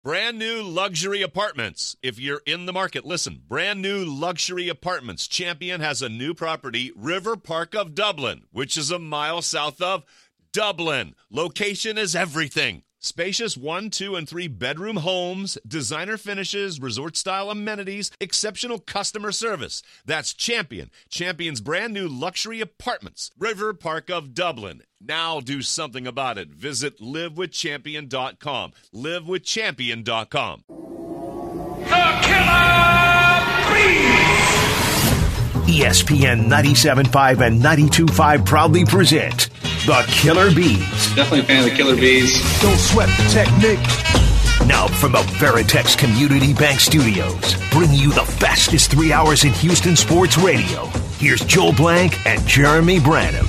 Brand new luxury apartments. If you're in the market, listen. Brand new luxury apartments. Champion has a new property, River Park of Dublin, which is a mile south of Dublin. Location is everything. Spacious 1, 2, and 3 bedroom homes, designer finishes, resort-style amenities, exceptional customer service. That's Champion. Champion's brand new luxury apartments, River Park of Dublin. Now do something about it. Visit livewithchampion.com. Livewithchampion.com. The Killer Bees! ESPN 97.5 and 92.5 proudly present The Killer Bees. Definitely a fan of the Killer Bees. Don't sweat the technique. Now from the Veritex Community Bank Studios, bringing you the fastest 3 hours in Houston sports radio. Here's Joel Blank and Jeremy Branham.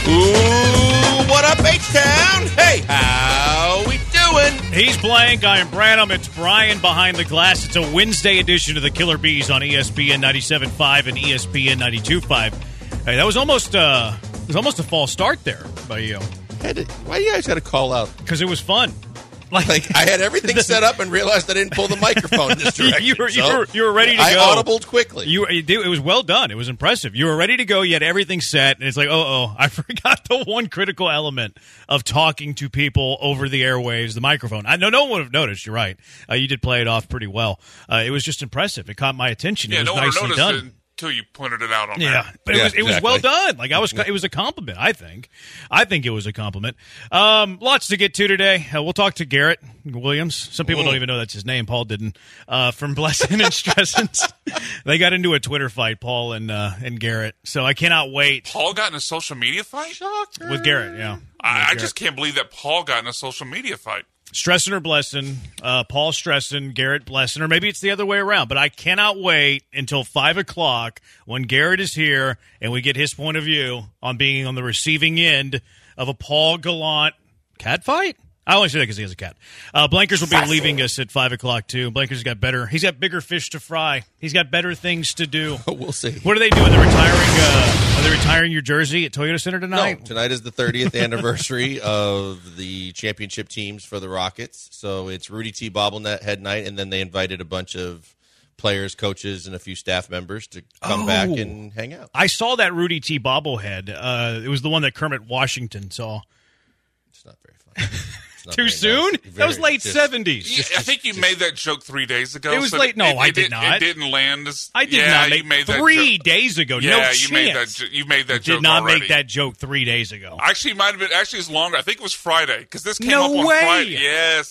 Ooh, what up, H-Town? Hey, how we doing? He's Blank, I am Branham. It's Brian behind the glass. It's a Wednesday edition of the Killer Bees on ESPN 97.5 and ESPN 92.5. Hey, that was almost a false start there by you. Why you guys got to call out? Because it was fun. Like I had everything set up and realized I didn't pull the microphone in this direction. you were ready to go. I audibled quickly. It was well done. It was impressive. You were ready to go. You had everything set, and it's like, I forgot the one critical element of talking to people over the airwaves, the microphone. I know no one would have noticed. You're right. You did play it off pretty well. It was just impressive. It caught my attention. Yeah, it was no nicely one noticed done. it until you pointed it out on Yeah, there. but it was well done. Like it was a compliment. I think it was a compliment. Lots to get to today. We'll talk to Garrett Williams. Some people don't even know that's his name. Paul didn't. From Blessing and Stressens. They got into a Twitter fight, Paul and Garrett. So I cannot wait. Paul got in a social media fight? Shocker. With Garrett, yeah. I just can't believe that Paul got in a social media fight. Stressin or Blessin, Paul Stressin, Garrett Blessin, or maybe it's the other way around. But I cannot wait until 5 o'clock when Garrett is here and we get his point of view on being on the receiving end of a Paul Gallant cat fight. I only say that because he has a cat. Blankers will be leaving us at 5 o'clock, too. Blankers he's got bigger fish to fry. He's got better things to do. We'll see. What are they doing? Are they retiring your jersey at Toyota Center tonight? No, tonight is the 30th anniversary of the championship teams for the Rockets. So it's Rudy T. Bobblehead night, and then they invited a bunch of players, coaches, and a few staff members to come back and hang out. I saw that Rudy T. Bobblehead. It was the one that Kermit Washington saw. It's not very fun. Too soon? That was late 70s. Yeah, I think you made that joke 3 days ago. It was late. No, I did not. It didn't land as... I did not make you made 3 days ago. Yeah, no you chance. You made that joke did not already. make that joke 3 days ago. Actually, it might have been... Actually, it's longer. I think it was Friday, because this came No up on way. Friday. Yes.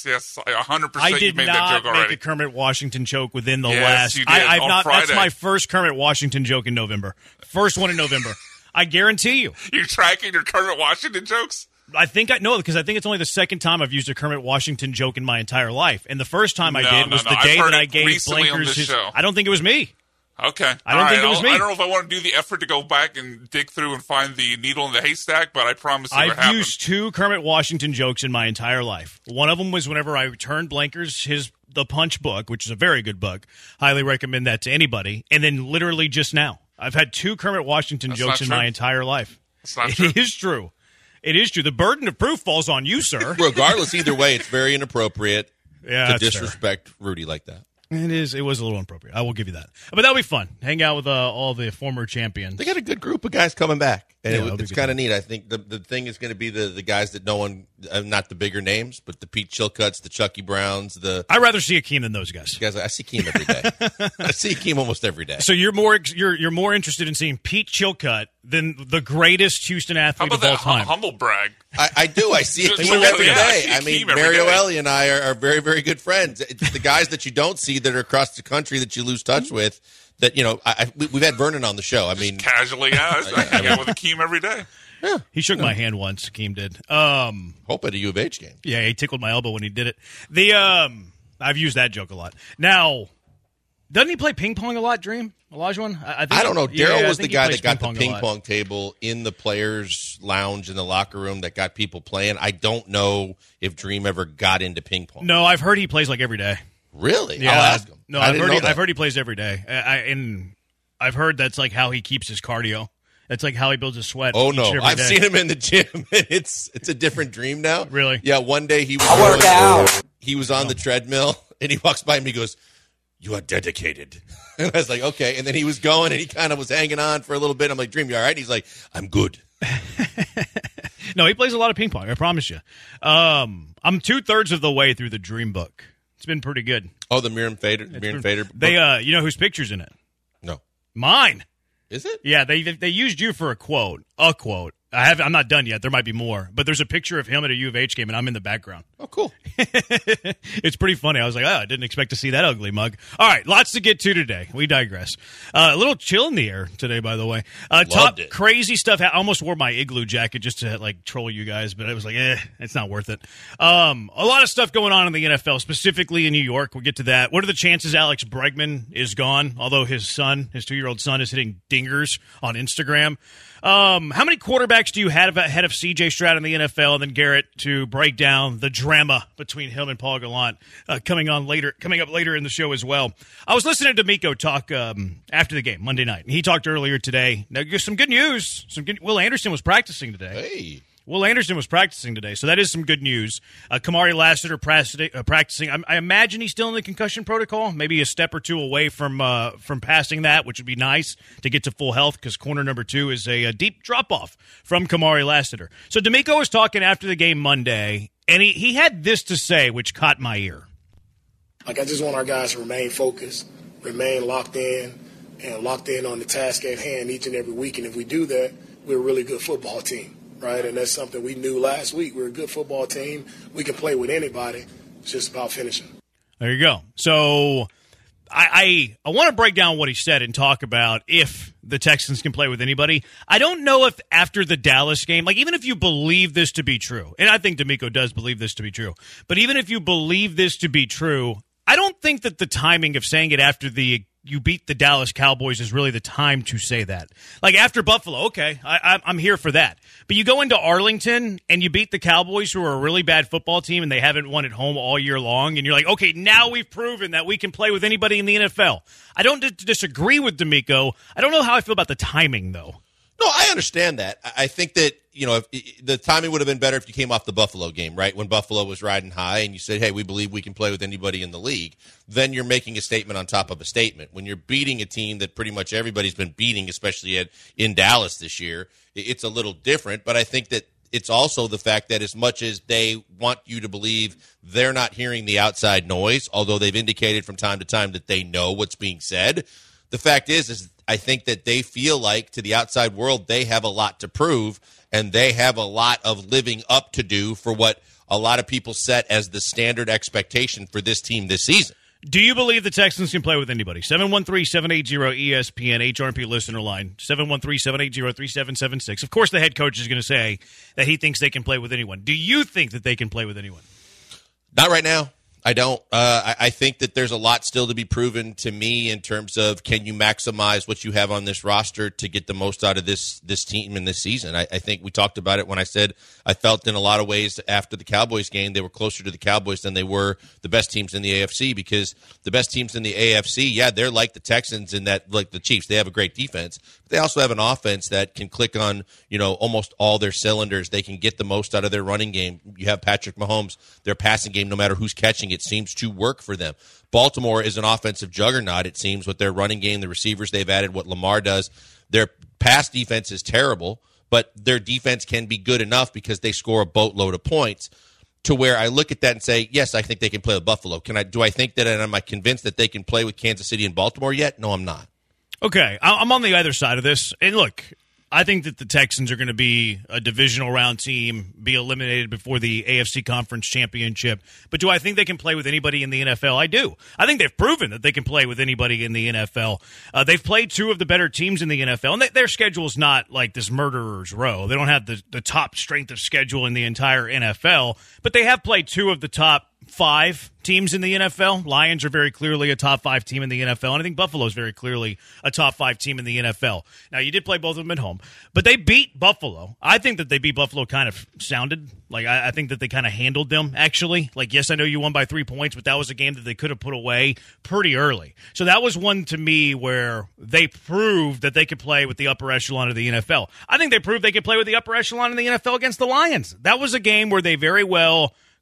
100% I you did made that not joke already. make a Kermit Washington joke within the Yes, last... you did, I've on not. Friday. That's my first Kermit Washington joke in November. First one in November. I guarantee you. You're tracking your Kermit Washington jokes? I think because I think it's only the second time I've used a Kermit Washington joke in my entire life. And the first time I did was the day that I gave Blankers his... Show. I don't think it was me. Okay. I don't think it was me. I don't know if I want to do the effort to go back and dig through and find the needle in the haystack, but I promise you I've used 2 Kermit Washington jokes in my entire life. One of them was whenever I returned Blankers The Punch book, which is a very good book. Highly recommend that to anybody. And then literally just now. I've had 2 Kermit Washington jokes in my entire life. That's not true. It is true. It is true. The burden of proof falls on you, sir. Regardless, either way, it's very inappropriate to disrespect Rudy like that. It is. It was a little inappropriate. I will give you that. But that'll be fun. Hang out with all the former champions. They got a good group of guys coming back. And it's kind of time. neat. I think the thing is going to be the guys that no one, not the bigger names, but the Pete Chilcutts, the Chucky Browns. I'd rather see Akeem than those guys. I see Akeem every day. I see Akeem almost every day. So you're more interested in seeing Pete Chilcutt than the greatest Houston athlete of all time. Humble brag. I do. I see Akeem every day. I mean, Mario Ellie and I are very, very good friends. It's the guys that you don't see that are across the country that you lose touch with. That we've had Vernon on the show. I mean, casually, I hang out with Akeem every day. Yeah. He shook my hand once. Akeem did. Hope at a U of H game. Yeah, he tickled my elbow when he did it. I've used that joke a lot. Now, doesn't he play ping pong a lot, Dream? Olajuwon? I don't know. Daryl was the guy that got the ping pong table in the players' lounge in the locker room that got people playing. I don't know if Dream ever got into ping pong. No, I've heard he plays like every day. Really? Yeah, I'll ask him. No, I've heard he plays every day. And I've heard that's like how he keeps his cardio. That's like how he builds his sweat. Oh no, I've day. seen him in the gym. It's a different Dream now. Really? Yeah. One day he he was on the treadmill, and he walks by me. He goes, "You are dedicated." And I was like, "Okay." And then he was going, and he kind of was hanging on for a little bit. I'm like, "Dream, you all right?" And he's like, "I'm good." No, he plays a lot of ping pong, I promise you. I'm 2/3 of the way through the Dream book. It's been pretty good. Oh, the Miriam Fader book? They, you know whose picture's in it? No. Mine. Is it? Yeah, they used you for a quote. I'm not done yet. There might be more, but there's a picture of him at a U of H game, and I'm in the background. Oh, cool. It's pretty funny. I was like, I didn't expect to see that ugly mug. All right, lots to get to today. We digress. A little chill in the air today, by the way. Top it. crazy stuff. I almost wore my igloo jacket just to like troll you guys, but I was like, it's not worth it. A lot of stuff going on in the NFL, specifically in New York. We'll get to that. What are the chances Alex Bregman is gone? Although his 2-year-old son, is hitting dingers on Instagram. How many quarterbacks do you have ahead of C.J. Stroud in the NFL? And then Garrett to break down the drama between him and Paul Gallant coming up later in the show as well. I was listening to D'Amico talk after the game Monday night, and he talked earlier today. Now, some good news. Will Anderson was practicing today. Hey. Will Anderson was practicing today, so that is some good news. Kamari Lassiter practicing. I imagine he's still in the concussion protocol, maybe a step or two away from passing that, which would be nice to get to full health because corner number 2 is a deep drop-off from Kamari Lassiter. So D'Amico was talking after the game Monday, and he had this to say, which caught my ear. I just want our guys to remain focused, remain locked in on the task at hand each and every week. And if we do that, we're a really good football team. Right, and that's something we knew last week. We're a good football team. We can play with anybody. It's just about finishing. There you go. So I want to break down what he said and talk about if the Texans can play with anybody. I don't know if after the Dallas game, even if you believe this to be true, and I think D'Amico does believe this to be true, but even if you believe this to be true, I don't think that the timing of saying it after you beat the Dallas Cowboys is really the time to say that. After Buffalo, okay, I'm here for that. But you go into Arlington and you beat the Cowboys, who are a really bad football team and they haven't won at home all year long, and you're like, okay, now we've proven that we can play with anybody in the NFL. I don't disagree with D'Amico. I don't know how I feel about the timing, though. No, I understand that. I think that, if the timing would have been better if you came off the Buffalo game, right? When Buffalo was riding high and you said, hey, we believe we can play with anybody in the league. Then you're making a statement on top of a statement. When you're beating a team that pretty much everybody's been beating, especially in Dallas this year, it's a little different. But I think that it's also the fact that as much as they want you to believe they're not hearing the outside noise, although they've indicated from time to time that they know what's being said, the fact is I think that they feel like to the outside world they have a lot to prove, and they have a lot of living up to do for what a lot of people set as the standard expectation for this team this season. Do you believe the Texans can play with anybody? 713-780-ESPN, HRP listener line, 713-780-3776. Of course, the head coach is going to say that he thinks they can play with anyone. Do you think that they can play with anyone? Not right now. I don't. I think that there's a lot still to be proven to me in terms of can you maximize what you have on this roster to get the most out of this team in this season. I think we talked about it when I said I felt in a lot of ways after the Cowboys game they were closer to the Cowboys than they were the best teams in the AFC, because the best teams in the AFC, yeah, they're like the Texans in that, like the Chiefs. They have a great defense, but they also have an offense that can click on almost all their cylinders. They can get the most out of their running game. You have Patrick Mahomes, their passing game, no matter who's catching it, seems to work for them. Baltimore is an offensive juggernaut, it seems, with their running game, the receivers they've added, what Lamar does. Their pass defense is terrible, but their defense can be good enough because they score a boatload of points to where I look at that and say, yes, I think they can play with Buffalo. Do I think that, and am I convinced that they can play with Kansas City and Baltimore yet? No, I'm not. Okay, I'm on the other side of this. And look, I think that the Texans are going to be a divisional round team, be eliminated before the AFC Conference Championship. But do I think they can play with anybody in the NFL? I do. I think they've proven that they can play with anybody in the NFL. They've played two of the better teams in the NFL, and their schedule is not like this murderer's row. They don't have the top strength of schedule in the entire NFL, but they have played two of the top 5 teams in the NFL. Lions are very clearly a top 5 team in the NFL, and I think Buffalo is very clearly a top 5 team in the NFL. Now, you did play both of them at home, but they beat Buffalo. I think that they beat Buffalo kind of sounded. I think that they kind of handled them, actually. Yes, I know you won by 3 points, but that was a game that they could have put away pretty early. So that was one to me where they proved that they could play with the upper echelon of the NFL. I think they proved they could play with the upper echelon of the NFL against the Lions. That was a game where they very well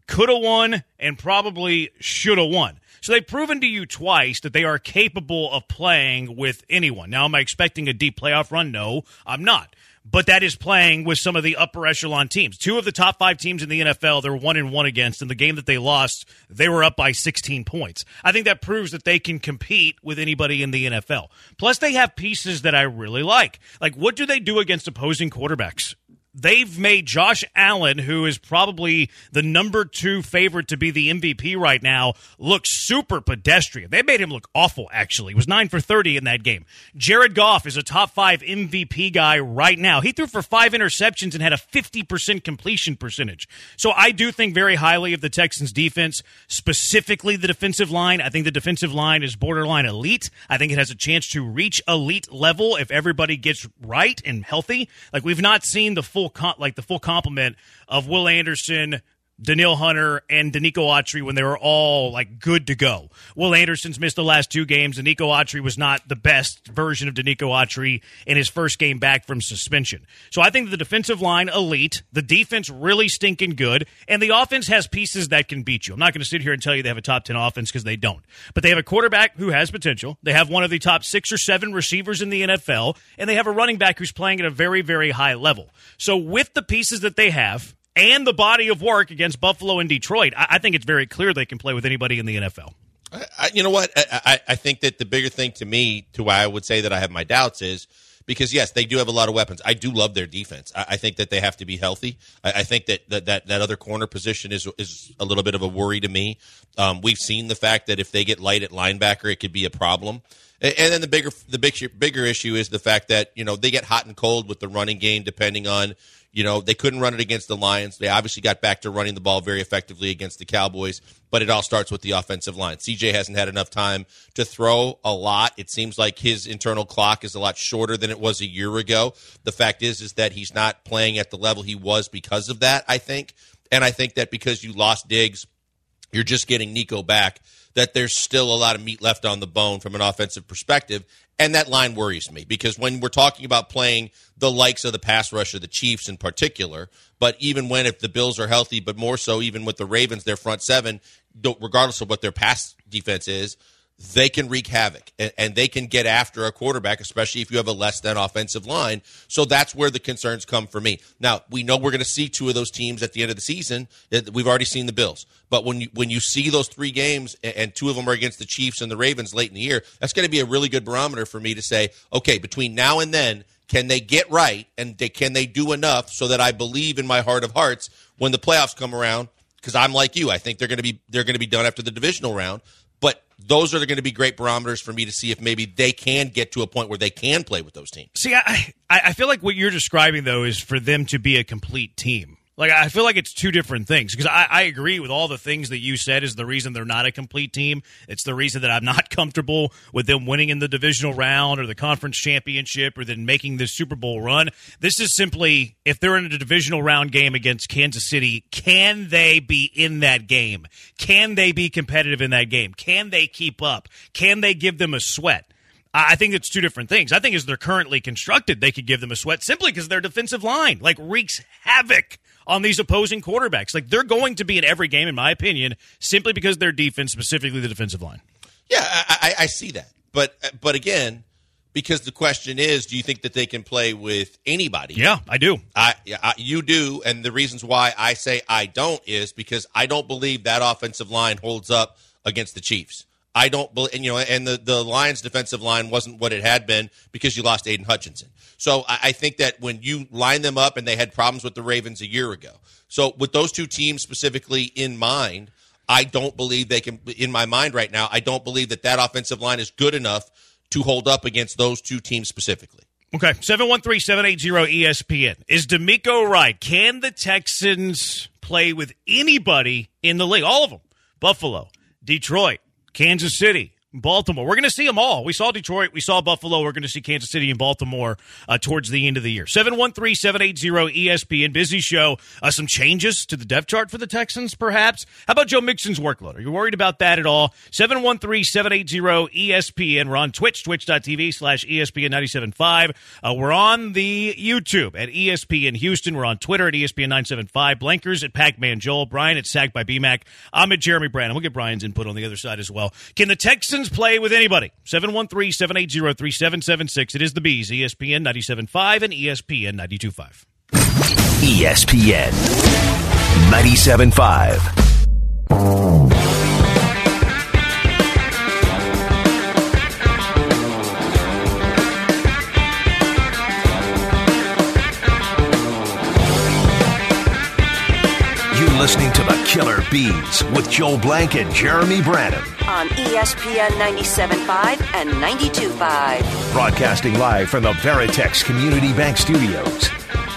could have won, and probably should have won. So they've proven to you twice that they are capable of playing with anyone. Now, am I expecting a deep playoff run? No, I'm not. But that is playing with some of the upper echelon teams. 2 of the top 5 teams in the NFL, they're 1-1 against. In the game that they lost, they were up by 16 points. I think that proves that they can compete with anybody in the NFL. Plus, they have pieces that I really like. Like, what do they do against opposing quarterbacks? They've made Josh Allen, who is probably the number 2 favorite to be the MVP right now, look super pedestrian. They made him look awful, actually. He was 9 for 30 in that game. Jared Goff is a top 5 MVP guy right now. He threw for 5 interceptions and had a 50% completion percentage. So I do think very highly of the Texans' defense, specifically the defensive line. I think the defensive line is borderline elite. I think it has a chance to reach elite level if everybody gets right and healthy. Like, we've not seen the full complement of Will Anderson, Danielle Hunter, and Danico Autry when they were all like good to go. Will Anderson's missed the last 2 games. Danico Autry was not the best version of Danico Autry in his first game back from suspension. So I think the defensive line, elite, the defense really stinking good, and the offense has pieces that can beat you. I'm not going to sit here and tell you they have a top 10 offense because they don't. But they have a quarterback who has potential. They have one of the top 6 or 7 receivers in the NFL, and they have a running back who's playing at a very, very high level. So with the pieces that they have, and the body of work against Buffalo and Detroit, I think it's very clear they can play with anybody in the NFL. You know what? I think that the bigger thing to me, to why I would say that I have my doubts, is because, yes, they do have a lot of weapons. I do love their defense. I think that they have to be healthy. I think that other corner position is a little bit of a worry to me. We've seen the fact that if they get light at linebacker, it could be a problem. And then the bigger issue is the fact that, they get hot and cold with the running game depending on, they couldn't run it against the Lions. They obviously got back to running the ball very effectively against the Cowboys, but it all starts with the offensive line. CJ hasn't had enough time to throw a lot. It seems like his internal clock is a lot shorter than it was a year ago. The fact is that he's not playing at the level he was because of that, I think. And I think that because you lost Diggs, you're just getting Nico back, that there's still a lot of meat left on the bone from an offensive perspective. And that line worries me because when we're talking about playing the likes of the pass rush of the Chiefs in particular, but even if the Bills are healthy, but more so even with the Ravens, their front 7, regardless of what their pass defense is, they can wreak havoc and they can get after a quarterback, especially if you have a less than offensive line. So that's where the concerns come for me. Now, we know we're going to see 2 of those teams at the end of the season. We've already seen the Bills. But when you see those 3 games and 2 of them are against the Chiefs and the Ravens late in the year, that's going to be a really good barometer for me to say, okay, between now and then, can they get right and can they do enough so that I believe in my heart of hearts when the playoffs come around? Because I'm like you. I think they're going to be done after the divisional round. But those are going to be great barometers for me to see if maybe they can get to a point where they can play with those teams. See, I feel like what you're describing, though, is for them to be a complete team. Like, I feel like it's 2 different things because I agree with all the things that you said is the reason they're not a complete team. It's the reason that I'm not comfortable with them winning in the divisional round or the conference championship or then making the Super Bowl run. This is simply, if they're in a divisional round game against Kansas City, can they be in that game? Can they be competitive in that game? Can they keep up? Can they give them a sweat? I think it's 2 different things. I think as they're currently constructed, they could give them a sweat simply because their defensive line wreaks havoc on these opposing quarterbacks. They're going to be in every game, in my opinion, simply because their defense, specifically the defensive line. Yeah, I see that. But again, because the question is, do you think that they can play with anybody? Yeah, I do. You do, and the reasons why I say I don't is because I don't believe that offensive line holds up against the Chiefs. I don't believe, and the Lions' defensive line wasn't what it had been because you lost Aiden Hutchinson. So I think that when you line them up, and they had problems with the Ravens a year ago. So with those 2 teams specifically in mind, I don't believe they can, in my mind right now, I don't believe that offensive line is good enough to hold up against those 2 teams specifically. Okay, 713-780-ESPN. Is D'Amico right? Can the Texans play with anybody in the league? All of them. Buffalo, Detroit, Kansas City, Baltimore. We're going to see them all. We saw Detroit. We saw Buffalo. We're going to see Kansas City and Baltimore towards the end of the year. 713-780-ESPN. Busy show. Some changes to the depth chart for the Texans, perhaps. How about Joe Mixon's workload? Are you worried about that at all? 713-780-ESPN. We're on Twitch, twitch.tv/ESPN975. We're on the YouTube at ESPN Houston. We're on Twitter at ESPN975. Blankers at Pac-Man Joel. Brian at Sack by BMAC. I'm at Jeremy Brandon. We'll get Brian's input on the other side as well. Can the Texans play with anybody? 713-780-3776. It is the Bees, ESPN 97.5 and ESPN 92.5. ESPN 97.5. Listening to the Killer Bees with Joel Blank and Jeremy Branham on ESPN 97.5 and 92.5. Broadcasting live from the Veritex Community Bank Studios.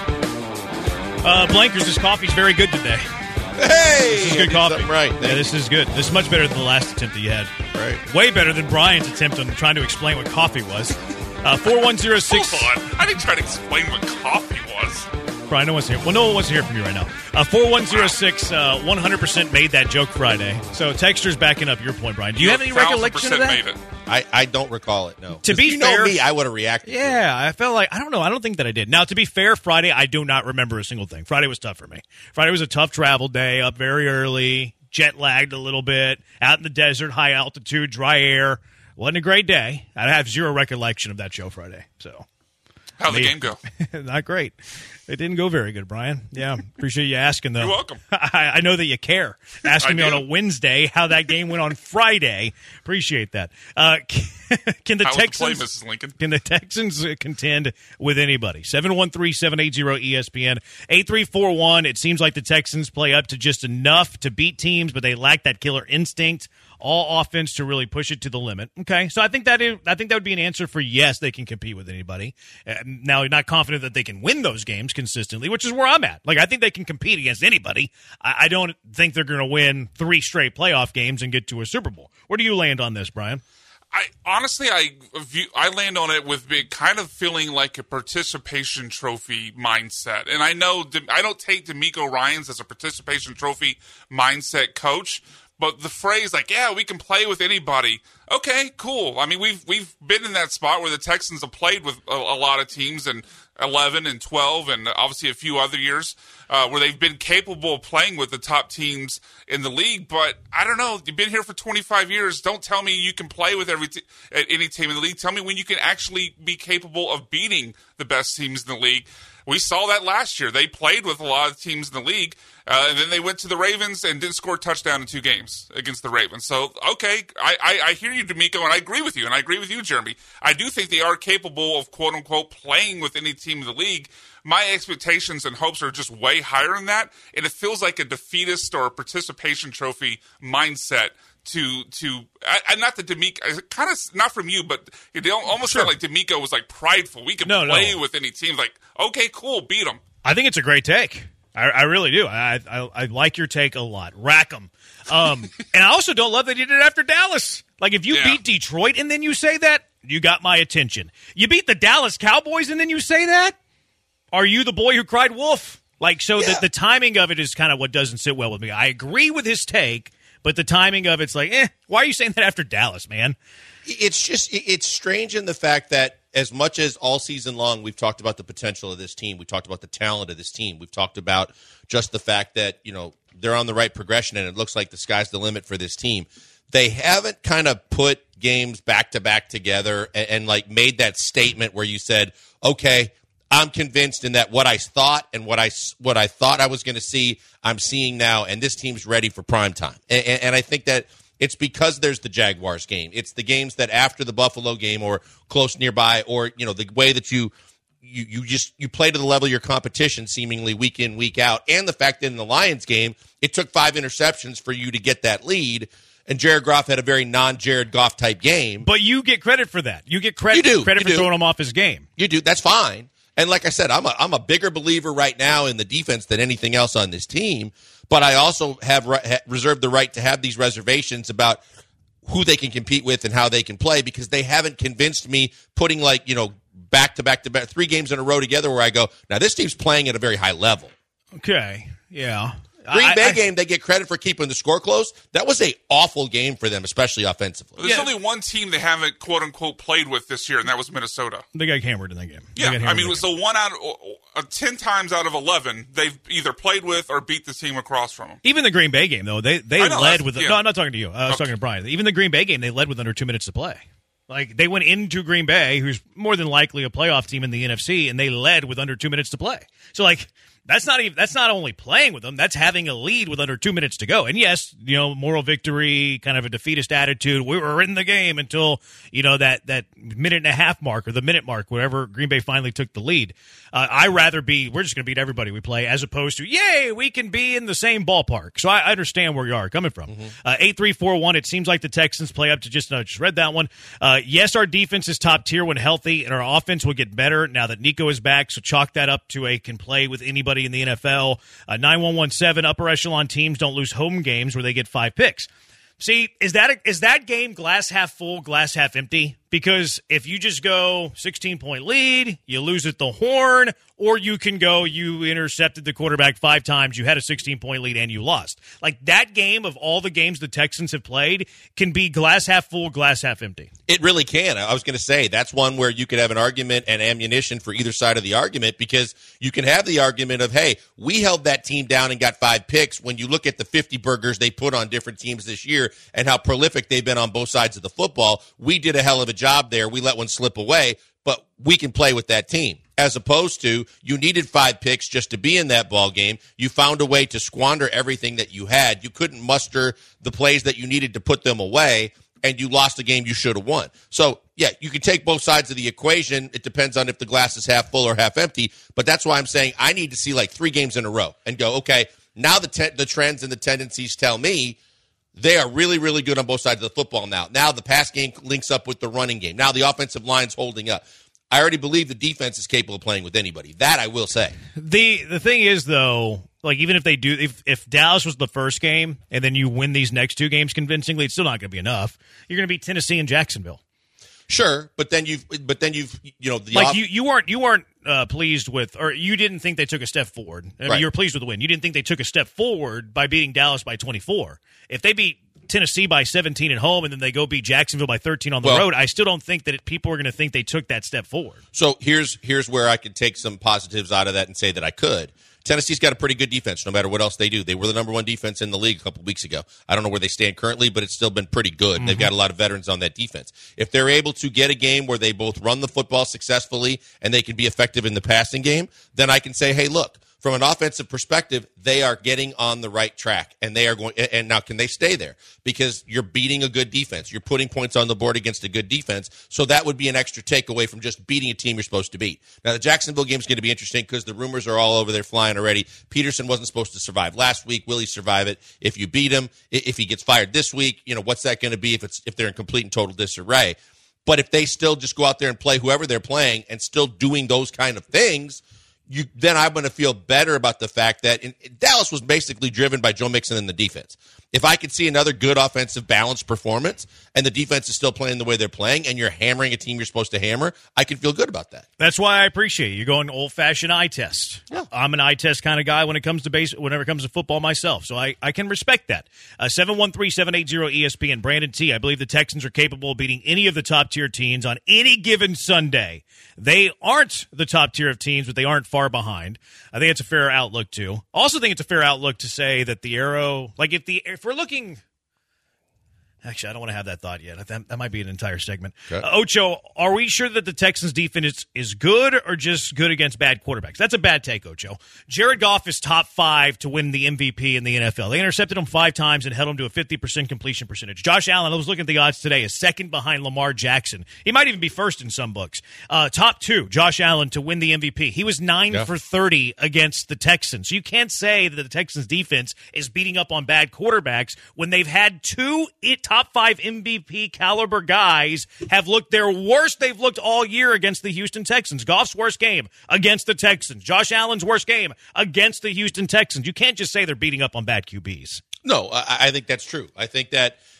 Blankers, this coffee's very good today. Hey! This is good coffee. Right. Yeah, this is good. This is much better than the last attempt that you had. Right. Way better than Brian's attempt on trying to explain what coffee was. 4106. Hold on. I didn't try to explain what coffee was. Brian, no one's here. Well, no one wants to hear from you right now. 4106, 100% made that joke Friday. So texters backing up your point, Brian. Do you have any recollection of that? Made it. I don't recall it, no. To be fair, know me, I would have reacted. Yeah, I felt like, I don't know. I don't think that I did. Now, to be fair, Friday, I do not remember a single thing. Friday was tough for me. Friday was a tough travel day, up very early, jet lagged a little bit, out in the desert, high altitude, dry air. Wasn't a great day. I have zero recollection of that show Friday. So, how'd the game go? Not great. It didn't go very good, Brian. Yeah, appreciate you asking, though. You're welcome. I know that you care. Asking me on a Wednesday how that game went on Friday. Appreciate that. Can the Texans? Mrs. Lincoln? Can the Texans contend with anybody? 713-780-ESPN 8341. It seems like the Texans play up to just enough to beat teams, but they lack that killer instinct. All offense to really push it to the limit. Okay, so I think that would be an answer for yes, they can compete with anybody. Now, not confident that they can win those games consistently, which is where I'm at. Like, I think they can compete against anybody. I don't think they're going to win 3 straight playoff games and get to a Super Bowl. Where do you land on this, Brian? I land on it with kind of feeling like a participation trophy mindset. And I know I don't take DeMeco Ryans as a participation trophy mindset coach. But the phrase like, yeah, we can play with anybody. Okay, cool. I mean, we've been in that spot where the Texans have played with a lot of teams in 11 and 12 and obviously a few other years where they've been capable of playing with the top teams in the league. But I don't know. You've been here for 25 years. Don't tell me you can play with any team in the league. Tell me when you can actually be capable of beating the best teams in the league. We saw that last year. They played with a lot of teams in the league, and then they went to the Ravens and didn't score a touchdown in 2 games against the Ravens. So, okay, I hear you, DeMeco, and I agree with you, and I agree with you, Jeremy. I do think they are capable of, quote-unquote, playing with any team in the league. My expectations and hopes are just way higher than that, and it feels like a defeatist or a participation trophy mindset to not that DeMeco, kind of not from you, but it almost felt like DeMeco was like prideful. We can play with any team. Like, okay, cool, beat them. I think it's a great take. I really do. I like your take a lot. Rack them. And I also don't love that you did it after Dallas. Like, if you beat Detroit and then you say that, you got my attention. You beat the Dallas Cowboys and then you say that? Are you the boy who cried wolf? Like, so the timing of it is kind of what doesn't sit well with me. I agree with his take, but the timing of it's like, why are you saying that after Dallas, man? It's strange in the fact that as much as all season long we've talked about the potential of this team, we talked about the talent of this team, we've talked about just the fact that, you know, they're on the right progression and it looks like the sky's the limit for this team. They haven't kind of put games back to back together and like made that statement where you said, okay, I'm convinced in that what I thought and what I thought I was going to see, I'm seeing now, and this team's ready for prime time. And I think that it's because there's the Jaguars game. It's the games that after the Buffalo game or close nearby, or you know the way that you play to the level of your competition seemingly week in, week out, and the fact that in the Lions game it took 5 interceptions for you to get that lead. And Jared Goff had a very non-Jared Goff type game. But you get credit for that. You get credit for throwing him off his game. You do. That's fine. And like I said, I'm a bigger believer right now in the defense than anything else on this team. But I also have reserved the right to have these reservations about who they can compete with and how they can play, because they haven't convinced me putting back-to-back 3 games in a row together where I go, now this team's playing at a very high level. Okay, yeah. Green Bay game, they get credit for keeping the score close. That was a awful game for them, especially offensively. There's only one team they haven't, quote-unquote, played with this year, and that was Minnesota. They got hammered in that game. Yeah, I mean, it was the 10 times out of 11, they've either played with or beat the team across from them. Even the Green Bay game, though, they led with... No, I'm not talking to you. I was talking to Brian. Even the Green Bay game, they led with under 2 minutes to play. Like, they went into Green Bay, who's more than likely a playoff team in the NFC, and they led with under 2 minutes to play. So, like... That's not only playing with them, that's having a lead with under 2 minutes to go. And yes, moral victory, kind of a defeatist attitude. We were in the game until, that minute and a half mark or the minute mark, whatever Green Bay finally took the lead. I'd rather we're just going to beat everybody we play, as opposed to, yay, we can be in the same ballpark. So I understand where you are coming from. 8-3-4-1, it seems like the Texans play up to just read that one. Yes, our defense is top tier when healthy, and our offense will get better now that Nico is back. So chalk that up to can play with anybody in the NFL. 9117, upper echelon teams don't lose home games where they get 5 picks. See, is that game glass half full, glass half empty? Because if you just go 16-point lead, you lose at the horn, or you can go, you intercepted the quarterback 5 times, you had a 16-point lead, and you lost. Like, that game, of all the games the Texans have played, can be glass half full, glass half empty. It really can. I was going to say, that's one where you could have an argument and ammunition for either side of the argument, because you can have the argument of, hey, we held that team down and got 5 picks. When you look at the 50 burgers they put on different teams this year and how prolific they've been on both sides of the football, we did a hell of a job there. We let one slip away, but we can play with that team. As opposed to, you needed 5 picks just to be in that ball game. You found a way to squander everything that you had. You couldn't muster the plays that you needed to put them away, and you lost a game you should have won. So, yeah, you can take both sides of the equation. It depends on if the glass is half full or half empty, but that's why I'm saying I need to see 3 games in a row and go, okay, now the trends and the tendencies tell me they are really, really good on both sides of the football now. Now the pass game links up with the running game. Now the offensive line's holding up. I already believe the defense is capable of playing with anybody. That I will say. The thing is, though, even if they do, if Dallas was the first game and then you win these next 2 games convincingly, it's still not going to be enough. You're going to beat Tennessee and Jacksonville. Sure, but then you've you weren't pleased with, or you didn't think they took a step forward. I mean, you were pleased with the win. You didn't think they took a step forward by beating Dallas by 24. If they beat Tennessee by 17 at home and then they go beat Jacksonville by 13 on the road, I still don't think that people are going to think they took that step forward. So here's where I could take some positives out of that and say that I could. Tennessee's got a pretty good defense no matter what else they do. They were the number 1 defense in the league a couple weeks ago. I don't know where they stand currently, but it's still been pretty good. They've got a lot of veterans on that defense. If they're able to get a game where they both run the football successfully and they can be effective in the passing game, then I can say, hey, look, from an offensive perspective, they are getting on the right track, and they are going. And now, can they stay there? Because you're beating a good defense, you're putting points on the board against a good defense. So that would be an extra takeaway from just beating a team you're supposed to beat. Now, the Jacksonville game is going to be interesting because the rumors are all over there flying already. Peterson wasn't supposed to survive last week. Will he survive it? If you beat him, if he gets fired this week, what's that going to be if they're in complete and total disarray? But if they still just go out there and play whoever they're playing and still doing those kind of things, then I'm going to feel better about the fact that Dallas was basically driven by Joe Mixon and the defense. If I could see another good offensive balanced performance and the defense is still playing the way they're playing and you're hammering a team you're supposed to hammer, I can feel good about that. That's why I appreciate you going old-fashioned eye test. Yeah. I'm an eye test kind of guy whenever it comes to football myself, so I can respect that. 713-780-ESPN. Brandon T., I believe the Texans are capable of beating any of the top-tier teams on any given Sunday. They aren't the top tier of teams, but they aren't far behind. I think it's a fair outlook, too. Also think it's a fair outlook to say that the arrow, if we're looking... Actually, I don't want to have that thought yet. That might be an entire segment. Okay. Ocho, are we sure that the Texans' defense is good or just good against bad quarterbacks? That's a bad take, Ocho. Jared Goff is top 5 to win the MVP in the NFL. They intercepted him 5 times and held him to a 50% completion percentage. Josh Allen, I was looking at the odds today, is second behind Lamar Jackson. He might even be first in some books. Top 2, Josh Allen to win the MVP. He was 9 for 30 against the Texans. So you can't say that the Texans' defense is beating up on bad quarterbacks when they've had 2 top 5 MVP caliber guys have looked their worst they've looked all year against the Houston Texans. Goff's worst game against the Texans. Josh Allen's worst game against the Houston Texans. You can't just say they're beating up on bad QBs. No, I think that's true. I think that,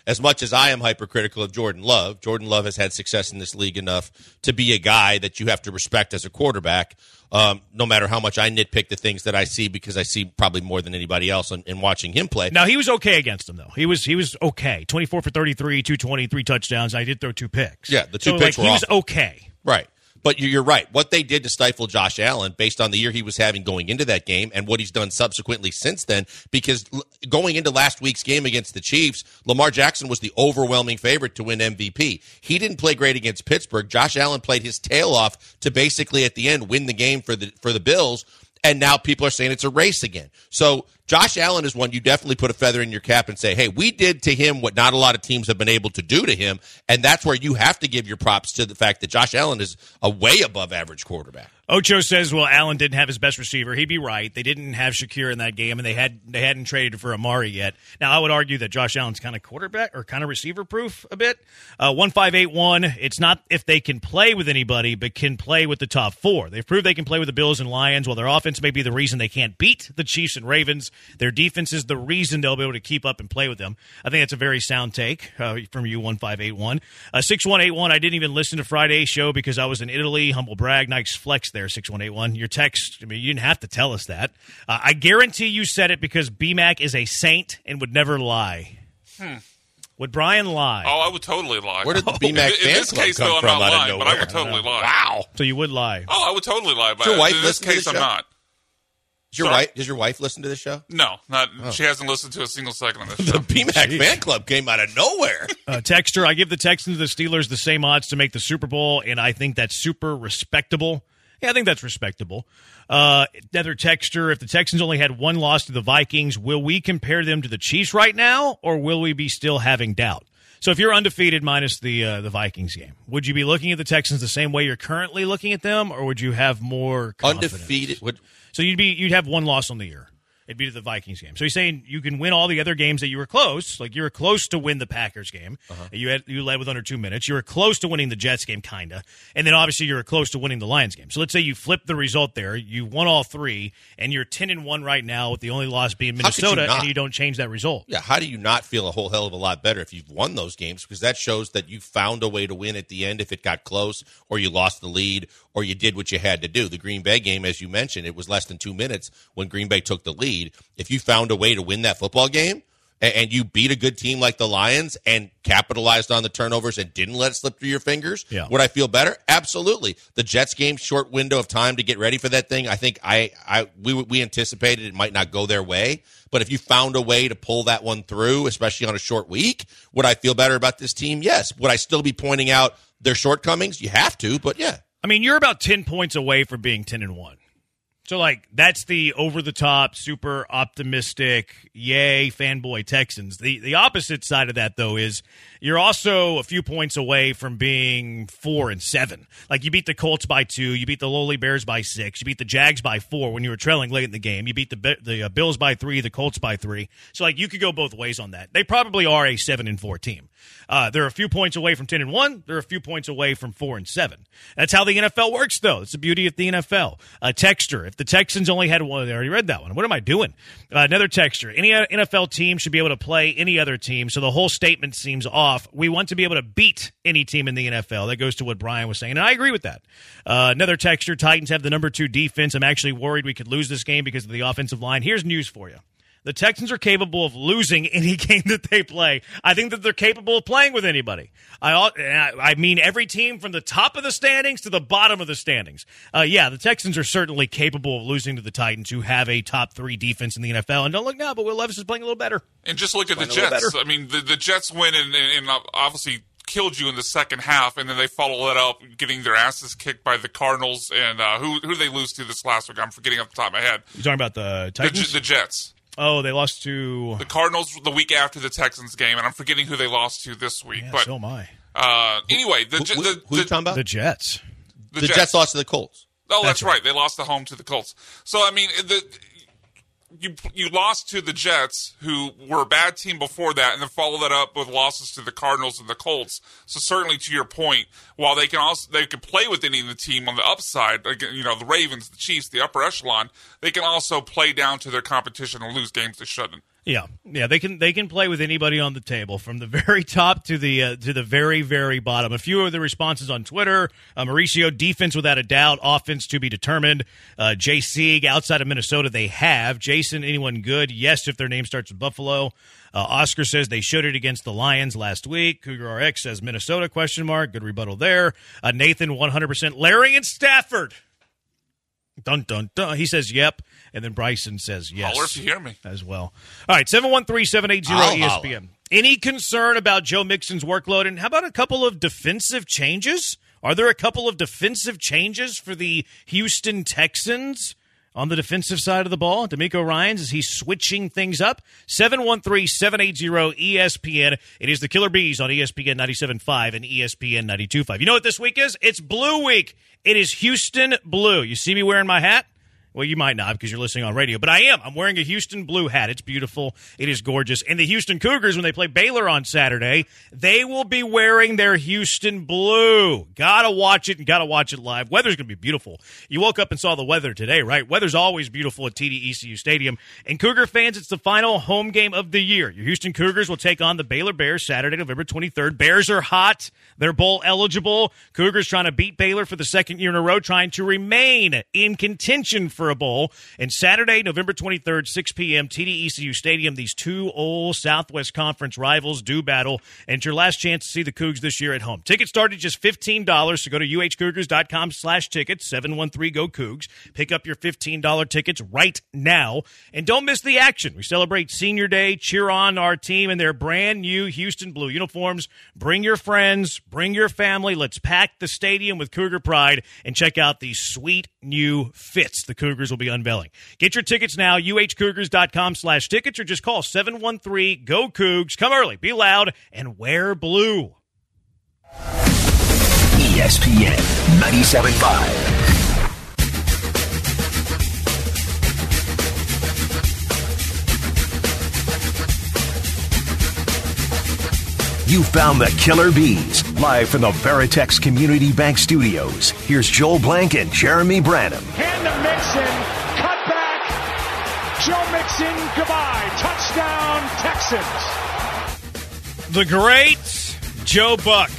as much as I am hypercritical of Jordan Love has had success in this league enough to be a guy that you have to respect as a quarterback, no matter how much I nitpick the things that I see, because I see probably more than anybody else in watching him play. Now, he was okay against him, though. He was okay. 24 for 33, 220, 3 touchdowns. I did throw 2 picks. Yeah, the 2 picks were he was awful. okay. Right. But you're right. What they did to stifle Josh Allen based on the year he was having going into that game and what he's done subsequently since then, because going into last week's game against the Chiefs, Lamar Jackson was the overwhelming favorite to win MVP. He didn't play great against Pittsburgh. Josh Allen played his tail off to basically at the end win the game for the Bills, and now people are saying it's a race again. So Josh Allen is one you definitely put a feather in your cap and say, hey, we did to him what not a lot of teams have been able to do to him, and that's where you have to give your props to the fact that Josh Allen is a way above average quarterback. Ocho says, well, Allen didn't have his best receiver. He'd be right. They didn't have Shakir in that game, and they hadn't traded for Amari yet. Now, I would argue that Josh Allen's kind of quarterback or kind of receiver-proof a bit. 1581, it's not if they can play with anybody, but can play with the top 4. They've proved they can play with the Bills and Lions. While their offense may be the reason they can't beat the Chiefs and Ravens, their defense is the reason they'll be able to keep up and play with them. I think that's a very sound take from you, 1581. 6181, I didn't even listen to Friday's show because I was in Italy. Humble brag, nice flex there, 6181. Your text, I mean, you didn't have to tell us that. I guarantee you said it because BMAC is a saint and would never lie. Would Brian lie? Oh, I would totally lie. Where did the BMAC fan club come from out of nowhere? But I would totally lie. Wow. So you would lie. Oh, I would totally lie. But Does your wife in this listen to case, the I'm show? not. Does your wife listen to this show? No, not. She hasn't listened to a single second of this The show. BMAC fan club came out of nowhere. Texter, I give the Texans and the Steelers the same odds to make the Super Bowl, and I think that's super respectable. Yeah, I think that's respectable. Another texter, if the Texans only had one loss to the Vikings, will we compare them to the Chiefs right now, or will we be still having doubt? So if you're undefeated minus the Vikings game, would you be looking at the Texans the same way you're currently looking at them, or would you have more confidence? Undefeated? So you'd have one loss on the year. It'd be to the Vikings game. So he's saying you can win all the other games that you were close. Like you were close to win the Packers game. You led with under 2 minutes. You were close to winning the Jets game, kind of. And then obviously you were close to winning the Lions game. So let's say you flipped the result there. You won all 3, and you're 10-1 right now with the only loss being Minnesota, and you don't change that result. Yeah, how do you not feel a whole hell of a lot better if you've won those games? Because that shows that you found a way to win at the end if it got close, or you lost the lead, or you did what you had to do. The Green Bay game, as you mentioned, it was less than 2 minutes when Green Bay took the lead. If you found a way to win that football game and you beat a good team like the Lions and capitalized on the turnovers and didn't let it slip through your fingers, would I feel better? Absolutely. The Jets game, short window of time to get ready for that thing. I think we anticipated it might not go their way, but if you found a way to pull that one through, especially on a short week, would I feel better about this team? Yes. Would I still be pointing out their shortcomings? You have to, but yeah. I mean, you're about 10 points away from being 10-1. So, that's the over-the-top, super optimistic, yay, fanboy Texans. The opposite side of that, though, is you're also a few points away from being 4-7. Like, you beat the Colts by 2, you beat the lowly Bears by 6, you beat the Jags by 4 when you were trailing late in the game, you beat the Bills by 3, the Colts by 3. So, you could go both ways on that. They probably are a 7-4 team. They're a few points away from 10-1. They're a few points away from 4-7. That's how the NFL works, though. It's the beauty of the NFL. Texter, if the Texans only had one, I already read that one. What am I doing? Another texter. Any NFL team should be able to play any other team, so the whole statement seems off. We want to be able to beat any team in the NFL. That goes to what Brian was saying, and I agree with that. Another texter. Titans have the number 2 defense. I'm actually worried we could lose this game because of the offensive line. Here's news for you. The Texans are capable of losing any game that they play. I think that they're capable of playing with anybody. I mean every team from the top of the standings to the bottom of the standings. The Texans are certainly capable of losing to the Titans, who have a top 3 defense in the NFL. And don't look now, but Will Levis is playing a little better. And just look at the Jets. I mean, the Jets win and obviously killed you in the second half, and then they follow that up getting their asses kicked by the Cardinals. And who did they lose to this last week? I'm forgetting off the top of my head. You talking about the Titans? The Jets. Oh, they lost to the Cardinals the week after the Texans game, and I'm forgetting who they lost to this week. Yeah, but so am I. Anyway, who you talking about? The Jets. The Jets lost to the Colts. Oh, that's right. They lost at home to the Colts. So I mean, you lost to the Jets, who were a bad team before that, and then follow that up with losses to the Cardinals and the Colts. So certainly, to your point, while they can play with any of the team on the upside, the Ravens, the Chiefs, the upper echelon, they can also play down to their competition and lose games they shouldn't. Yeah, they can play with anybody on the table, from the very top to the very, very bottom. A few of the responses on Twitter: Mauricio, defense without a doubt, offense to be determined. Jay Sieg, outside of Minnesota, they have. Jason, anyone good? Yes, if their name starts with Buffalo. Oscar says they showed it against the Lions last week. Cougar RX says Minnesota, ? Good rebuttal there. Nathan, 100%. Larry and Stafford. Dun, dun, dun. He says, yep. And then Bryson says, yes. Holler if you hear me. As well. All right, 713-780-ESPN. Any concern about Joe Mixon's workload? And how about a couple of defensive changes? Are there a couple of defensive changes for the Houston Texans on the defensive side of the ball? DeMeco Ryans, is he switching things up? 713-780-ESPN. It is the Killer Bees on ESPN 97.5 and ESPN 92.5. You know what this week is? It's Blue Week. It is Houston Blue. You see me wearing my hat? Well, you might not because you're listening on radio, but I am. I'm wearing a Houston Blue hat. It's beautiful. It is gorgeous. And the Houston Cougars, when they play Baylor on Saturday, they will be wearing their Houston Blue. Gotta watch it and gotta watch it live. Weather's going to be beautiful. You woke up and saw the weather today, right? Weather's always beautiful at TD ECU Stadium. And Cougar fans, it's the final home game of the year. Your Houston Cougars will take on the Baylor Bears Saturday, November 23rd. Bears are hot. They're bowl eligible. Cougars trying to beat Baylor for the second year in a row, trying to remain in contention for a bowl. And Saturday, November 23rd, 6 p.m., TD ECU Stadium, these two old Southwest Conference rivals do battle, and it's your last chance to see the Cougs this year at home. Tickets start at just $15, so go to uhcougars.com/tickets, 713-GO-COUGS. Pick up your $15 tickets right now, and don't miss the action. We celebrate Senior Day, cheer on our team in their brand new Houston Blue uniforms. Bring your friends, bring your family. Let's pack the stadium with Cougar pride and check out these sweet new fits the Cougars will be unveiling. Get your tickets now, uhcougars.com/tickets, or just call 713-GO-COUGS. Come early, be loud, and wear blue. ESPN 97.5. You found the Killer Bees, live from the Veritex Community Bank Studios. Here's Joel Blank and Jeremy Branham. Hand to Mixon, cut back, Joe Mixon, goodbye, touchdown, Texans. The great Joe Buck.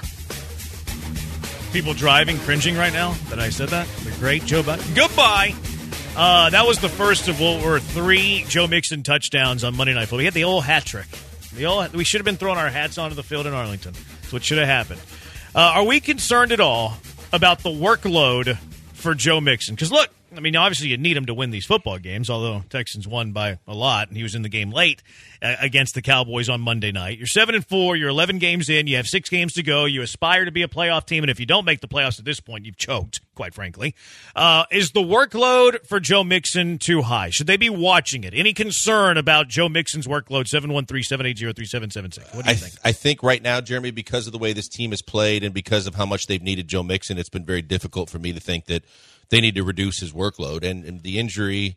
People driving, cringing right now that I said that. The great Joe Buck. Goodbye. That was the first of what were 3 Joe Mixon touchdowns on Monday Night Football. We had the old hat trick. We should have been throwing our hats onto the field in Arlington. That's what should have happened. Are we concerned at all about the workload for Joe Mixon? Because, look, I mean, obviously you need him to win these football games, although Texans won by a lot, and he was in the game late against the Cowboys on Monday night. You're 7-4. You're 11 games in. You have 6 games to go. You aspire to be a playoff team, and if you don't make the playoffs at this point, you've choked, quite frankly. Is the workload for Joe Mixon too high? Should they be watching it? Any concern about Joe Mixon's workload? 713-780-3776. What do you think? I think right now, Jeremy, because of the way this team has played and because of how much they've needed Joe Mixon, it's been very difficult for me to think that they need to reduce his workload. And the injury,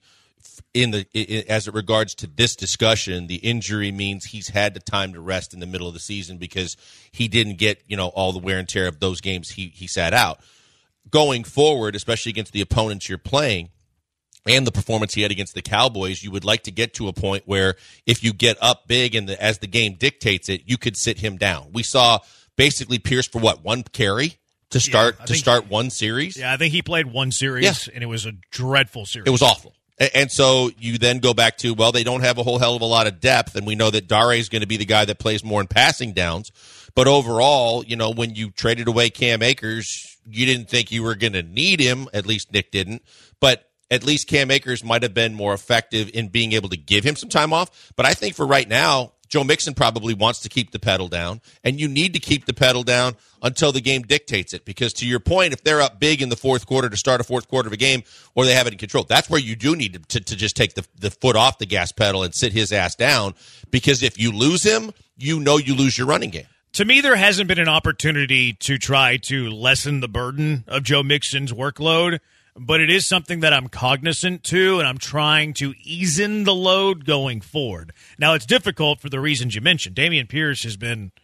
as it regards to this discussion, the injury means he's had the time to rest in the middle of the season because he didn't get all the wear and tear of those games he sat out. Going forward, especially against the opponents you're playing and the performance he had against the Cowboys, you would like to get to a point where if you get up big and as the game dictates it, you could sit him down. We saw basically Pierce for one carry to start one series. Yeah, I think he played one series, and it was a dreadful series. It was awful. And so you then go back to, well, they don't have a whole hell of a lot of depth, and we know that Dare is going to be the guy that plays more in passing downs. But overall, when you traded away Cam Akers, you didn't think you were going to need him. At least Nick didn't. But at least Cam Akers might have been more effective in being able to give him some time off. But I think for right now, Joe Mixon probably wants to keep the pedal down, and you need to keep the pedal down until the game dictates it. Because to your point, if they're up big in the fourth quarter to start a fourth quarter of a game, or they have it in control, that's where you do need to just take the foot off the gas pedal and sit his ass down. Because if you lose him, you lose your running game. To me, there hasn't been an opportunity to try to lessen the burden of Joe Mixon's workload, but it is something that I'm cognizant to, and I'm trying to ease in the load going forward. Now, it's difficult for the reasons you mentioned. Dameon Pierce has been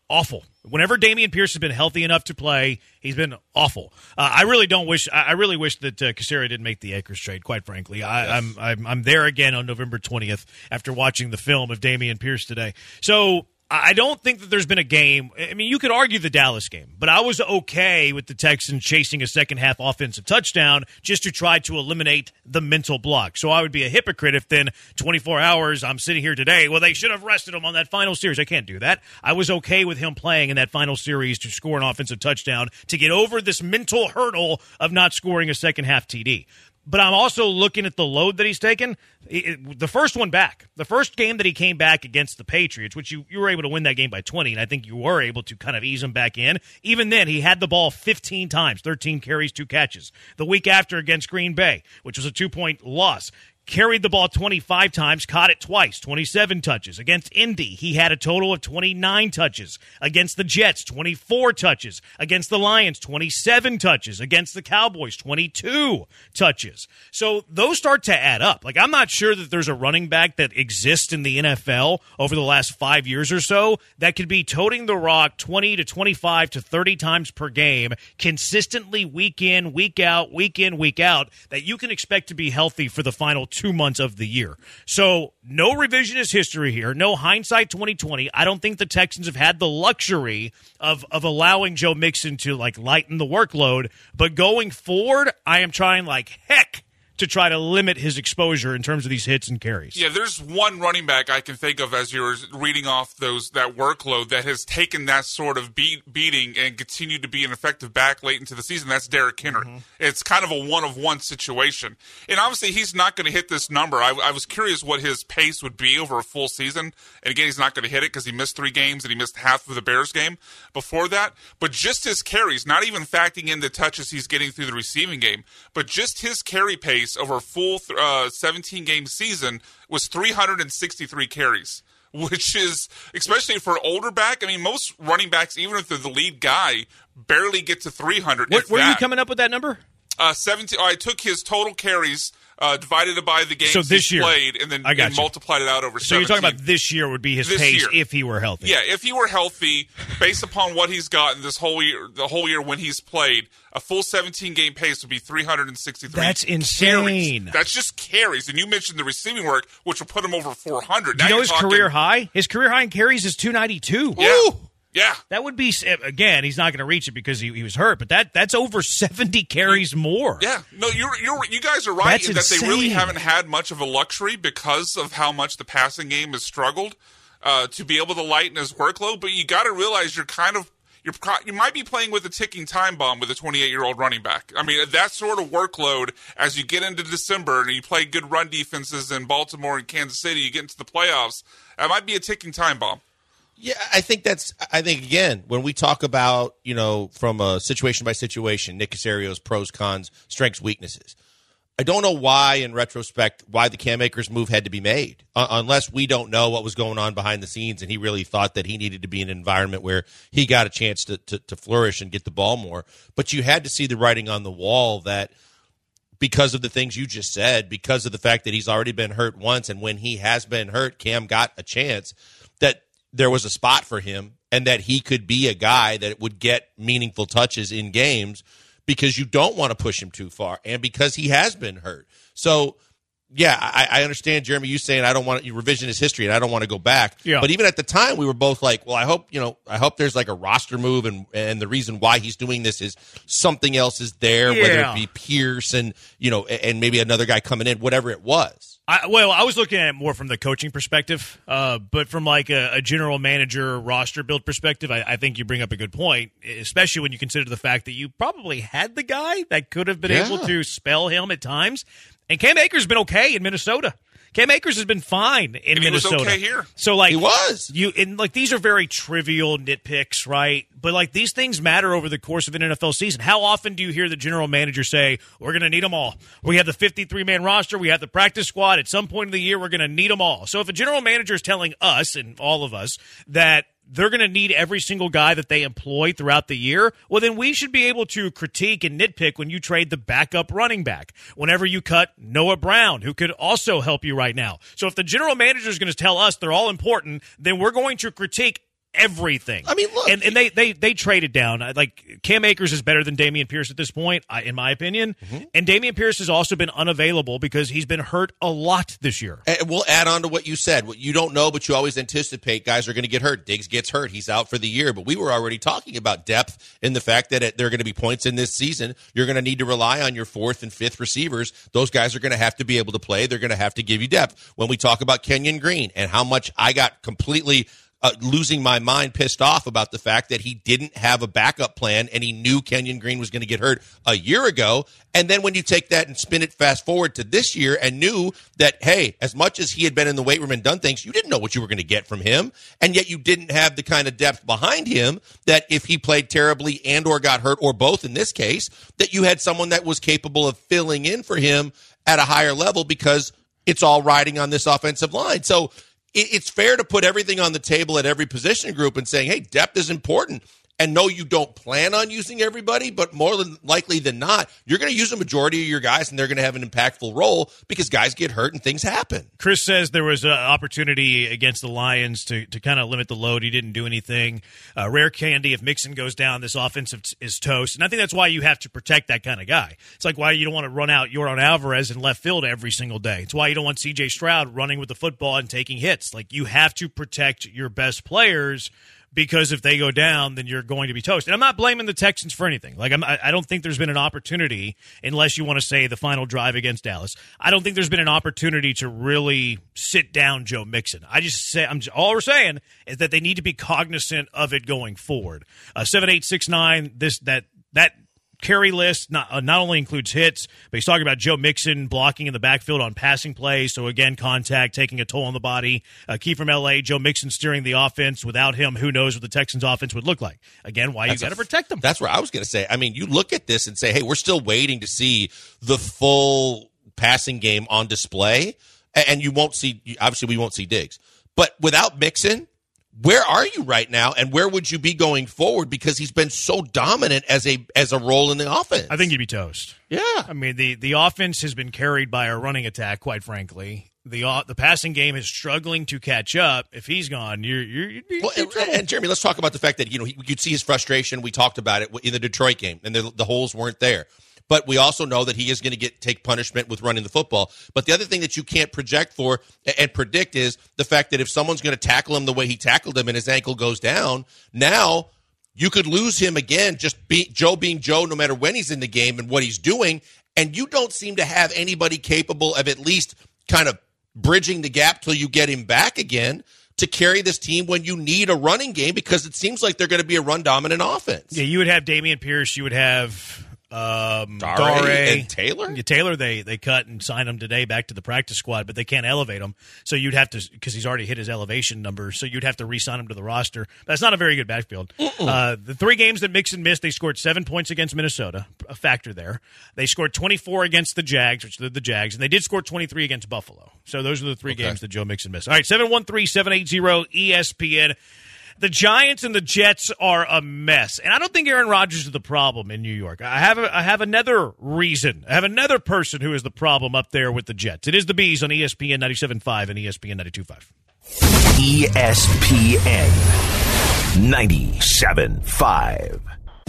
awful. Whenever Dameon Pierce has been healthy enough to play, he's been awful. I really wish that Caserio didn't make the Akers trade, quite frankly. I'm there again on November 20th after watching the film of Dameon Pierce today. So I don't think that there's been a game. I mean, you could argue the Dallas game, but I was okay with the Texans chasing a second-half offensive touchdown just to try to eliminate the mental block. So I would be a hypocrite if then 24 hours I'm sitting here today, well, they should have rested him on that final series. I can't do that. I was okay with him playing in that final series to score an offensive touchdown to get over this mental hurdle of not scoring a second-half TD. But I'm also looking at the load that he's taken. The first one back, the first game that he came back against the Patriots, which you were able to win that game by 20, and I think you were able to kind of ease him back in. Even then, he had the ball 15 times, 13 carries, 2 catches. The week after against Green Bay, which was a 2-point loss, carried the ball 25 times, caught it twice, 27 touches. Against Indy, he had a total of 29 touches. Against the Jets, 24 touches. Against the Lions, 27 touches. Against the Cowboys, 22 touches. So those start to add up. Like, I'm not sure that there's a running back that exists in the NFL over the last 5 years or so that could be toting the rock 20 to 25 to 30 times per game, consistently week in, week out, that you can expect to be healthy for the final 2 months of the year. So no revisionist history here, no hindsight 2020. I don't think the Texans have had the luxury of allowing Joe Mixon to lighten the workload. But going forward, I am trying like heck to try to limit his exposure in terms of these hits and carries. Yeah, there's one running back I can think of as you're reading off that workload that has taken that sort of beating and continued to be an effective back late into the season. That's Derrick Henry. Mm-hmm. It's kind of a one-of-one situation. And obviously he's not going to hit this number. I was curious what his pace would be over a full season. And again, he's not going to hit it because he missed 3 games and he missed half of the Bears game before that. But just his carries, not even factoring in the touches he's getting through the receiving game, but just his carry pace over a full 17-game season was 363 carries, which is, especially for an older back, I mean, most running backs, even if they're the lead guy, barely get to 300. Where are you coming up with that number? 17. I took his total carries, divided it by the games he played, and then multiplied it out over 17. So you're talking about this year would be his pace if he were healthy. Yeah, if he were healthy, based upon what he's gotten this whole year, the whole year when he's played, a full 17-game pace would be 363. That's insane. Carries. That's just carries. And you mentioned the receiving work, which will put him over 400. Do you know his career high? His career high in carries is 292. Yeah. Ooh. Yeah. That would be, again, he's not going to reach it because he was hurt, but that's over 70 carries more. Yeah. No, you guys are right in that they really haven't had much of a luxury because of how much the passing game has struggled to be able to lighten his workload, but you got to realize you might be playing with a ticking time bomb with a 28-year-old running back. I mean, that sort of workload as you get into December and you play good run defenses in Baltimore and Kansas City, you get into the playoffs, that might be a ticking time bomb. Yeah, I think again, when we talk about, from a situation by situation, Nick Caserio's pros, cons, strengths, weaknesses, I don't know why, in retrospect, why the Cam Akers move had to be made, unless we don't know what was going on behind the scenes and he really thought that he needed to be in an environment where he got a chance to flourish and get the ball more. But you had to see the writing on the wall that because of the things you just said, because of the fact that he's already been hurt once, and when he has been hurt, Cam got a chance, that there was a spot for him and that he could be a guy that would get meaningful touches in games because you don't want to push him too far and because he has been hurt. So, yeah, I understand, Jeremy, you saying I don't want to revisionist history and I don't want to go back. Yeah. But even at the time, we were both like, well, I hope there's like a roster move and the reason why he's doing this is something else is there, whether it be Pierce and maybe another guy coming in, whatever it was. I was looking at it more from the coaching perspective, but from like a general manager roster build perspective, I think you bring up a good point, especially when you consider the fact that you probably had the guy that could have been able to spell him at times. And Cam Akers has been okay in Minnesota. Cam Akers has been fine in Minnesota. He was okay here. So he was. These are very trivial nitpicks, right? But these things matter over the course of an NFL season. How often do you hear the general manager say, "We're going to need them all. We have the 53-man roster. We have the practice squad. At some point in the year, we're going to need them all." So if a general manager is telling us and all of us that they're going to need every single guy that they employ throughout the year, well, then we should be able to critique and nitpick when you trade the backup running back, whenever you cut Noah Brown, who could also help you right now. So if the general manager is going to tell us they're all important, then we're going to critique everything. I mean, look. And they traded down. Like, Cam Akers is better than Dameon Pierce at this point, in my opinion. Mm-hmm. And Dameon Pierce has also been unavailable because he's been hurt a lot this year. And we'll add on to what you said. What you don't know, but you always anticipate guys are going to get hurt. Diggs gets hurt. He's out for the year. But we were already talking about depth in the fact that there are going to be points in this season. You're going to need to rely on your fourth and fifth receivers. Those guys are going to have to be able to play. They're going to have to give you depth. When we talk about Kenyon Green and how much I got completely losing my mind, pissed off about the fact that he didn't have a backup plan and he knew Kenyon Green was going to get hurt a year ago. And then when you take that and spin it fast forward to this year and knew that, hey, as much as he had been in the weight room and done things, you didn't know what you were going to get from him. And yet you didn't have the kind of depth behind him that if he played terribly and or got hurt, or both in this case, that you had someone that was capable of filling in for him at a higher level, because it's all riding on this offensive line. So it's fair to put everything on the table at every position group and saying, hey, depth is important. And no, you don't plan on using everybody, but more than likely than not, you're going to use a majority of your guys, and they're going to have an impactful role because guys get hurt and things happen. Chris says there was an opportunity against the Lions to kind of limit the load. He didn't do anything. Rare candy. If Mixon goes down, this offense is toast. And I think that's why you have to protect that kind of guy. It's like why you don't want to run out Yordan Alvarez in left field every single day. It's why you don't want C.J. Stroud running with the football and taking hits. Like, you have to protect your best players, because if they go down, then you're going to be toast. And I'm not blaming the Texans for anything. Like, I don't think there's been an opportunity, unless you want to say the final drive against Dallas. I don't think there's been an opportunity to really sit down Joe Mixon. All we're saying is that they need to be cognizant of it going forward. 7869, that carry list not only includes hits, but he's talking about Joe Mixon blocking in the backfield on passing plays. So, again, contact, taking a toll on the body. Key from L.A., Joe Mixon steering the offense. Without him, who knows what the Texans' offense would look like. Again, why you got to protect them. That's what I was going to say. I mean, you look at this and say, hey, we're still waiting to see the full passing game on display. And you won't see – obviously, we won't see Diggs. But without Mixon, where are you right now, and where would you be going forward? Because he's been so dominant as a role in the offense. I think you'd be toast. Yeah. I mean, the offense has been carried by our running attack, quite frankly. The passing game is struggling to catch up. If he's gone, you'd be in trouble. And Jeremy, let's talk about the fact that you could see his frustration. We talked about it in the Detroit game, and the holes weren't there. But we also know that he is going to take punishment with running the football. But the other thing that you can't project for and predict is the fact that if someone's going to tackle him the way he tackled him and his ankle goes down, now you could lose him again, Joe being Joe no matter when he's in the game and what he's doing. And you don't seem to have anybody capable of at least kind of bridging the gap till you get him back again to carry this team when you need a running game, because it seems like they're going to be a run-dominant offense. Yeah, you would have Dameon Pierce. You would have Dare and Taylor? Yeah, Taylor, they cut and signed him today back to the practice squad, but they can't elevate him. So you'd have to, because he's already hit his elevation number, so you'd have to re-sign him to the roster. That's not a very good backfield. The 3 games that Mixon missed, they scored 7 points against Minnesota, a factor there. They scored 24 against the Jags, which are the Jags, and they did score 23 against Buffalo. So those are the 3 games that Joe Mixon missed. All right, 713-780-ESPN. The Giants and the Jets are a mess, and I don't think Aaron Rodgers is the problem in New York. I have another reason. I have another person who is the problem up there with the Jets. It is the Bees on ESPN 97.5 and ESPN 92.5. ESPN 97.5.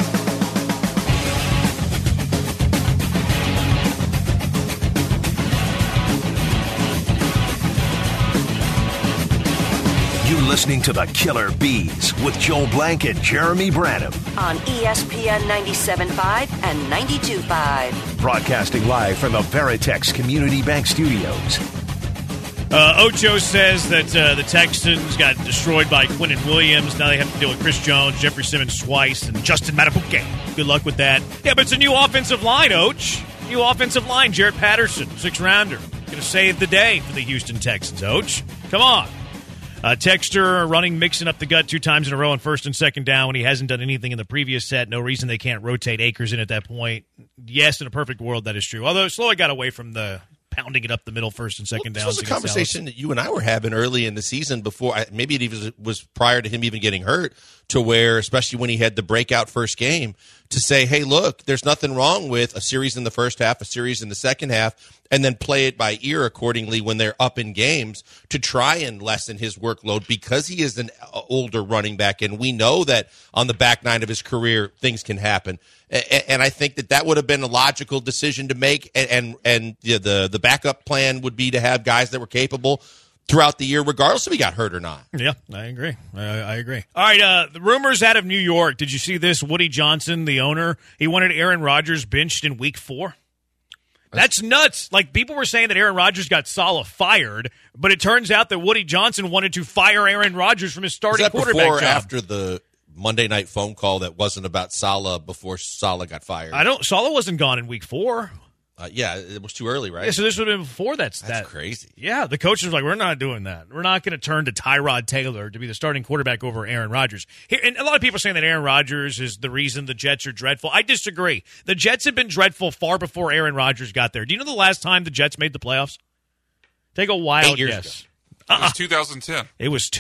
You're listening to the Killer Bees with Joel Blank and Jeremy Branham on ESPN 97.5 and 92.5. Broadcasting live from the Veritex Community Bank Studios. Ocho says that the Texans got destroyed by Quinnen Williams. Now they have to deal with Chris Jones, Jeffrey Simmons twice, and Justin Matabuke. Good luck with that. Yeah, but it's a new offensive line, Och. New offensive line, Jarrett Patterson, 6th-rounder. Going to save the day for the Houston Texans, Och. Come on. Texter running Mixon up the gut 2 times in a row on 1st and 2nd down when he hasn't done anything in the previous set. No reason they can't rotate Akers in at that point. Yes, in a perfect world, that is true. Although Slowy got away from the pounding it up the middle 1st and 2nd down. This was a conversation that you and I were having early in the season before. Maybe it even was prior to him even getting hurt, to where, especially when he had the breakout first game, to say, hey, look, there's nothing wrong with a series in the first half, a series in the second half, and then play it by ear accordingly when they're up in games to try and lessen his workload because he is an older running back, and we know that on the back nine of his career things can happen. And I think that would have been a logical decision to make, and the backup plan would be to have guys that were capable throughout the year, regardless if he got hurt or not. Yeah, I agree. I agree. All right, the rumors out of New York. Did you see this? Woody Johnson, the owner, he wanted Aaron Rodgers benched in Week 4. That's nuts. Like, people were saying that Aaron Rodgers got Saleh fired, but it turns out that Woody Johnson wanted to fire Aaron Rodgers from his starting quarterback before or job. after the Monday night phone call that wasn't about Saleh before Saleh got fired? Saleh wasn't gone in Week 4. Yeah, it was too early, right? Yeah, so this would have been before that's crazy. Yeah, the coach was like, we're not doing that. We're not going to turn to Tyrod Taylor to be the starting quarterback over Aaron Rodgers. And a lot of people are saying that Aaron Rodgers is the reason the Jets are dreadful. I disagree. The Jets have been dreadful far before Aaron Rodgers got there. Do you know the last time the Jets made the playoffs? Take a wild 8 years guess. ago. It was 2010. It was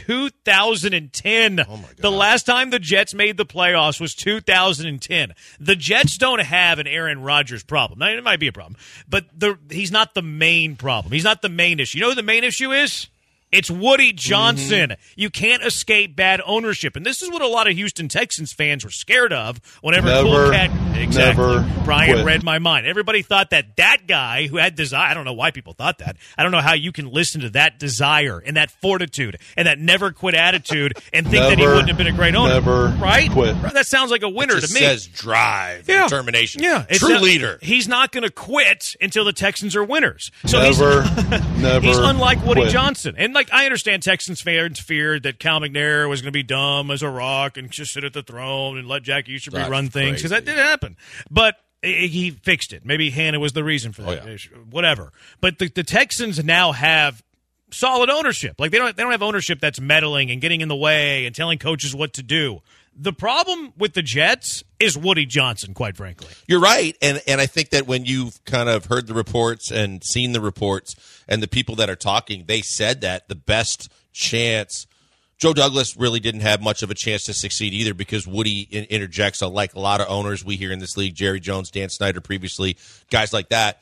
2010. Oh, my God. The last time the Jets made the playoffs was 2010. The Jets don't have an Aaron Rodgers problem. Now, it might be a problem, but he's not the main problem. He's not the main issue. You know who the main issue is? It's Woody Johnson. You can't escape bad ownership. And this is what a lot of Houston Texans fans were scared of whenever Cool Cat... Exactly. Brian quit. read my mind. Everybody thought that guy who had desire... I don't know why people thought that. I don't know how you can listen to that desire and that fortitude and that never quit attitude and think that he wouldn't have been a great owner. Never right? quit. That sounds like a winner It just to me. says drive, determination. Yeah. True leader. He's not going to quit until the Texans are winners. So never he's unlike Woody quit. Johnson. And I understand Texans fans feared that Cal McNair was going to be dumb as a rock and just sit at the throne and let Jack Easterby run things, because that did happen. But he fixed it. Maybe Hannah was the reason for that. Whatever. But the Texans now have solid ownership. Like, they don't have ownership that's meddling and getting in the way and telling coaches what to do. The problem with the Jets is Woody Johnson, quite frankly. You're right, and I think that when you've kind of heard the reports and seen the reports and the people that are talking, they said that the best chance, Joe Douglas really didn't have much of a chance to succeed either, because Woody interjects, like a lot of owners we hear in this league, Jerry Jones, Dan Snyder previously, guys like that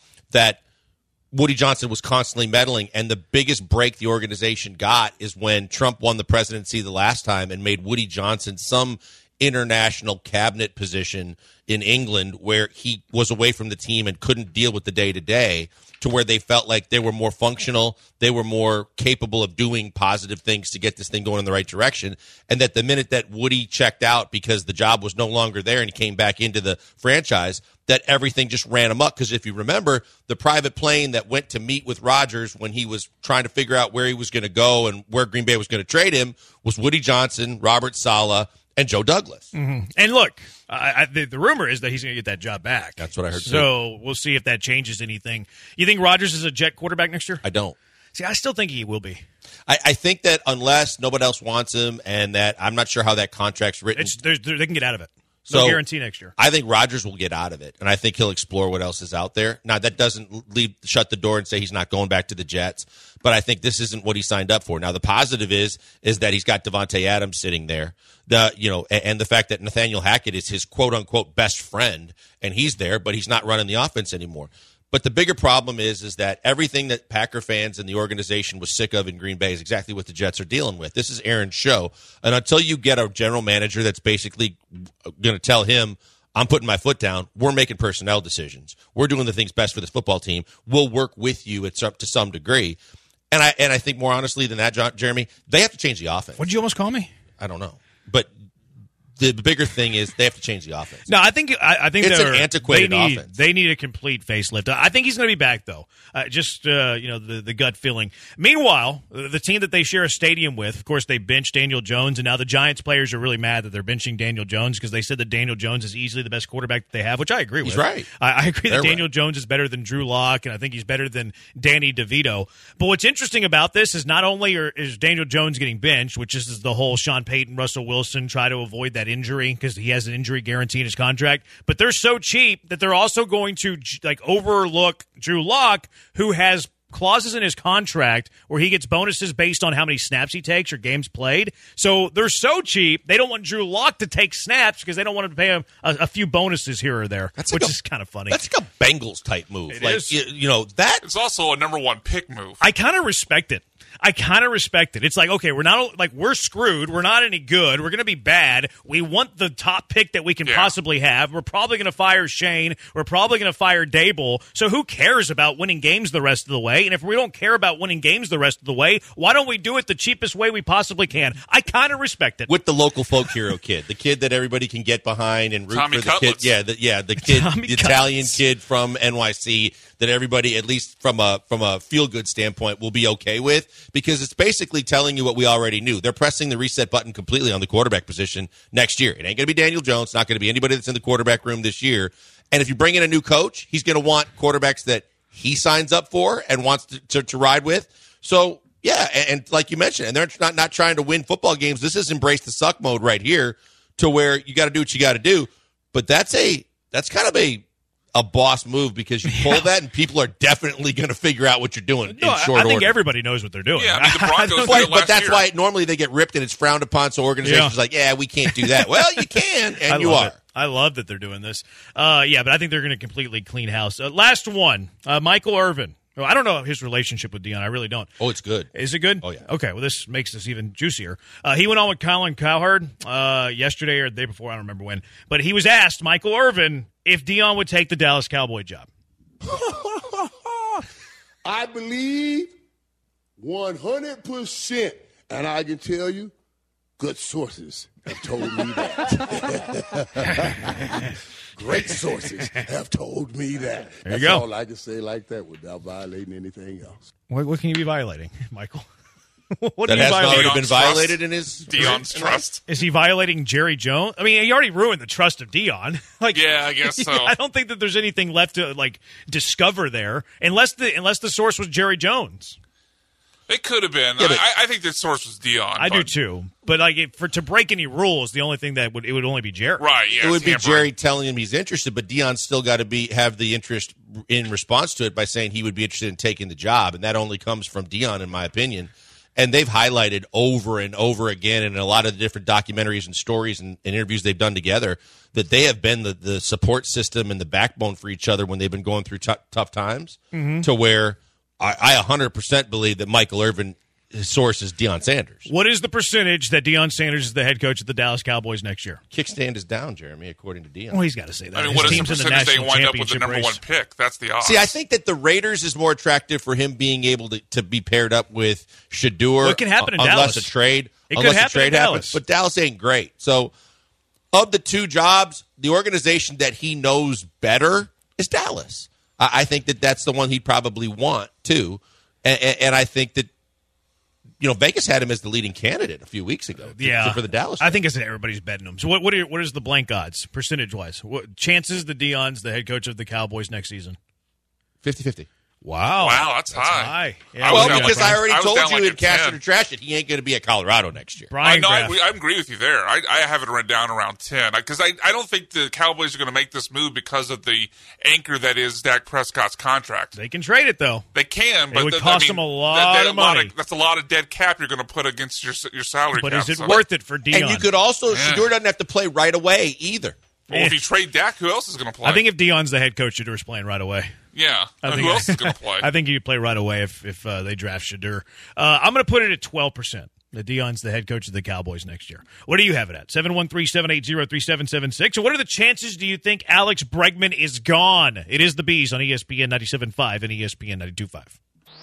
Woody Johnson was constantly meddling, and the biggest break the organization got is when Trump won the presidency the last time and made Woody Johnson some international cabinet position in England where he was away from the team and couldn't deal with the day-to-day, to where they felt like they were more functional, they were more capable of doing positive things to get this thing going in the right direction, and that the minute that Woody checked out because the job was no longer there and he came back into the franchise, that everything just ran amok. Because if you remember, the private plane that went to meet with Rodgers when he was trying to figure out where he was going to go and where Green Bay was going to trade him was Woody Johnson, Robert Saleh, and Joe Douglas. Mm-hmm. And look, the rumor is that he's going to get that job back. That's what I heard. So we'll see if that changes anything. You think Rodgers is a Jet quarterback next year? I don't. See, I still think he will be. I think that unless nobody else wants him, and that I'm not sure how that contract's written. They can get out of it. No guarantee next year. I think Rodgers will get out of it, and I think he'll explore what else is out there. Now, that doesn't shut the door and say he's not going back to the Jets, but I think this isn't what he signed up for. Now, the positive is that he's got Devontae Adams sitting there, and the fact that Nathaniel Hackett is his quote-unquote best friend, and he's there, but he's not running the offense anymore. But the bigger problem is that everything that Packer fans and the organization was sick of in Green Bay is exactly what the Jets are dealing with. This is Aaron's show. And until you get a general manager that's basically going to tell him, I'm putting my foot down, we're making personnel decisions, we're doing the things best for this football team, we'll work with you to some degree. And I think more honestly than that, Jeremy, they have to change the offense. What did you almost call me? I don't know. But the bigger thing is they have to change the offense. No, I think it's an antiquated offense. They need a complete facelift. I think he's going to be back though. The gut feeling. Meanwhile, the team that they share a stadium with, of course, they benched Daniel Jones, and now the Giants players are really mad that they're benching Daniel Jones because they said that Daniel Jones is easily the best quarterback that they have, which I agree with. He's right. I agree that Daniel Jones is better than Drew Lock, and I think he's better than Danny DeVito. But what's interesting about this is not only is Daniel Jones getting benched, which is the whole Sean Payton, Russell Wilson try to avoid that injury because he has an injury guarantee in his contract, but they're so cheap that they're also going to overlook Drew Lock, who has clauses in his contract where he gets bonuses based on how many snaps he takes or games played. So they're so cheap, they don't want Drew Lock to take snaps because they don't want him to pay him a few bonuses here or there, which is kind of funny. That's like a Bengals-type move. It is. That It's also a number one pick move. I kind of respect it. It's like, okay, we're screwed. We're not any good. We're going to be bad. We want the top pick that we can possibly have. We're probably going to fire Shane. We're probably going to fire Dable. So who cares about winning games the rest of the way? And if we don't care about winning games the rest of the way, why don't we do it the cheapest way we possibly can? I kind of respect it. With the local folk hero kid, the kid that everybody can get behind and root Tommy for the Cutlets. kid. The kid, the Italian kid from NYC that everybody, at least from a feel-good standpoint, will be okay with, because it's basically telling you what we already knew. They're pressing the reset button completely on the quarterback position next year. It ain't going to be Daniel Jones. It's not going to be anybody that's in the quarterback room this year. And if you bring in a new coach, he's going to want quarterbacks that he signs up for and wants to ride with. So, yeah, and like you mentioned, and they're not trying to win football games. This is embrace the suck mode right here, to where you got to do what you got to do. But that's kind of a boss move, because you pull that and people are definitely going to figure out what you're doing in short order. I think everybody knows what they're doing. Yeah, I mean, the Broncos did it but last that's year. why normally they get ripped and it's frowned upon, so organizations like, we can't do that. Well, you can, and you are. I love that they're doing this. But I think they're going to completely clean house. Last one, Michael Irvin. Well, I don't know his relationship with Deion. I really don't. Oh, it's good. Is it good? Oh, yeah. Okay, well, this makes this even juicier. He went on with Colin Cowherd yesterday or the day before, I don't remember when. But he was asked, Michael Irvin, if Deion would take the Dallas Cowboy job. I believe 100%, and I can tell you, good sources have told me that. Great sources have told me that. There you That's go. all I can say like that without violating anything else. What can you be violating, Michael? What That are you has violating? already been Deion's violated in his Deion's trust. Is he violating Jerry Jones? I mean, he already ruined the trust of Deion. Yeah, I guess so. I don't think that there's anything left to discover there, unless the source was Jerry Jones. It could have been. Yeah, but- I think the source was Deion. I do too, but to break any rules, the only thing that would only be Jerry. Right, yeah. It would be tampering. Jerry telling him he's interested, but Deion's still got to have the interest in response to it by saying he would be interested in taking the job, and that only comes from Deion, in my opinion. And they've highlighted over and over again in a lot of the different documentaries and stories and interviews they've done together that they have been the support system and the backbone for each other when they've been going through tough times, to where I 100% believe that Michael Irvin, his source is Deion Sanders. What is the percentage that Deion Sanders is the head coach of the Dallas Cowboys next year? Kickstand is down, Jeremy, according to Deion. Well, he's got to say that. I mean, His what is the team's in percentage they national wind up with the championship number race. one pick? That's the odds. See, I think that the Raiders is more attractive for him being able to be paired up with Shador. Well, it can happen in unless Dallas. a trade. It could unless a happen trade in happens. Dallas. But Dallas ain't great. So, of the two jobs, the organization that he knows better is Dallas. I think that that's the one he'd probably want too. And I think that, Vegas had him as the leading candidate a few weeks ago for the Dallas. I think it's everybody's betting him. So what is the blank odds, percentage-wise? What chances that Deion's the head coach of the Cowboys next season? 50-50. Wow, that's high. Yeah, Well, down because like- I already I was told down you like in a Cash 10. It or Trash It, he ain't going to be at Colorado next year. Brian I Graff. agree with you there. I have it run down around 10 because I don't think the Cowboys are going to make this move because of the anchor that is Dak Prescott's contract. They can trade it, though. They can, but would cost them a lot of money. That's a lot of dead cap you're going to put against your salary But cap. is it So- worth it for Deion? And you could also, Shador doesn't have to play right away either. Well, if you trade Dak, who else is going to play? I think if Deion's the head coach, Shador's playing right away. Yeah. I Who else is going to play? I think he'd play right away if they draft Shador. I'm going to put it at 12%. That Deion's the head coach of the Cowboys next year. What do you have it at? 713-780-3776. So what are the chances do you think Alex Bregman is gone? It is the Bees on ESPN 97.5 and ESPN 92.5.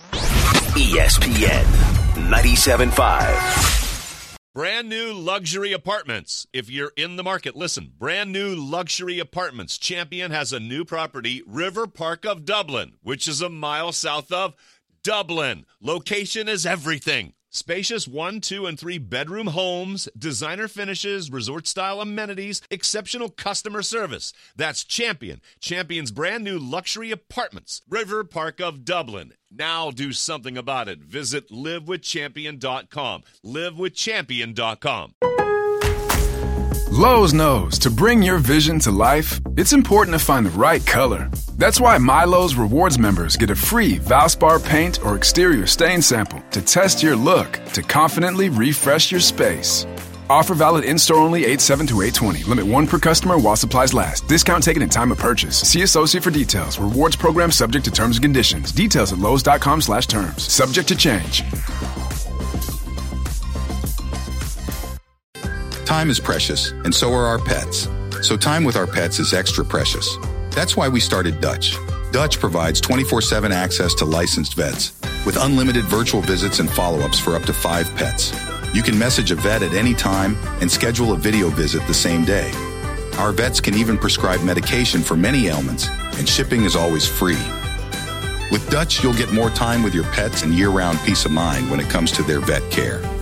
ESPN 97.5. Brand new luxury apartments. If you're in the market, listen. Brand new luxury apartments. Champion has a new property, River Park of Dublin, which is a mile south of Dublin. Location is everything. Spacious 1, 2, and 3 bedroom homes, designer finishes, resort-style amenities, exceptional customer service. That's Champion. Champion's brand new luxury apartments. River Park of Dublin. Now do something about it. Visit livewithchampion.com. Livewithchampion.com. Lowe's knows to bring your vision to life, it's important to find the right color. That's why MyLowe's Rewards members get a free Valspar paint or exterior stain sample to test your look to confidently refresh your space. Offer valid in-store only 8/7 to 8/20. Limit 1 per customer while supplies last. Discount taken at time of purchase. See associate for details. Rewards program subject to terms and conditions. Details at Lowe's.com/terms. Subject to change. Time is precious, and so are our pets. So time with our pets is extra precious. That's why we started Dutch. Dutch provides 24/7 access to licensed vets with unlimited virtual visits and follow-ups for up to 5 pets. You can message a vet at any time and schedule a video visit the same day. Our vets can even prescribe medication for many ailments, and shipping is always free. With Dutch, you'll get more time with your pets and year-round peace of mind when it comes to their vet care.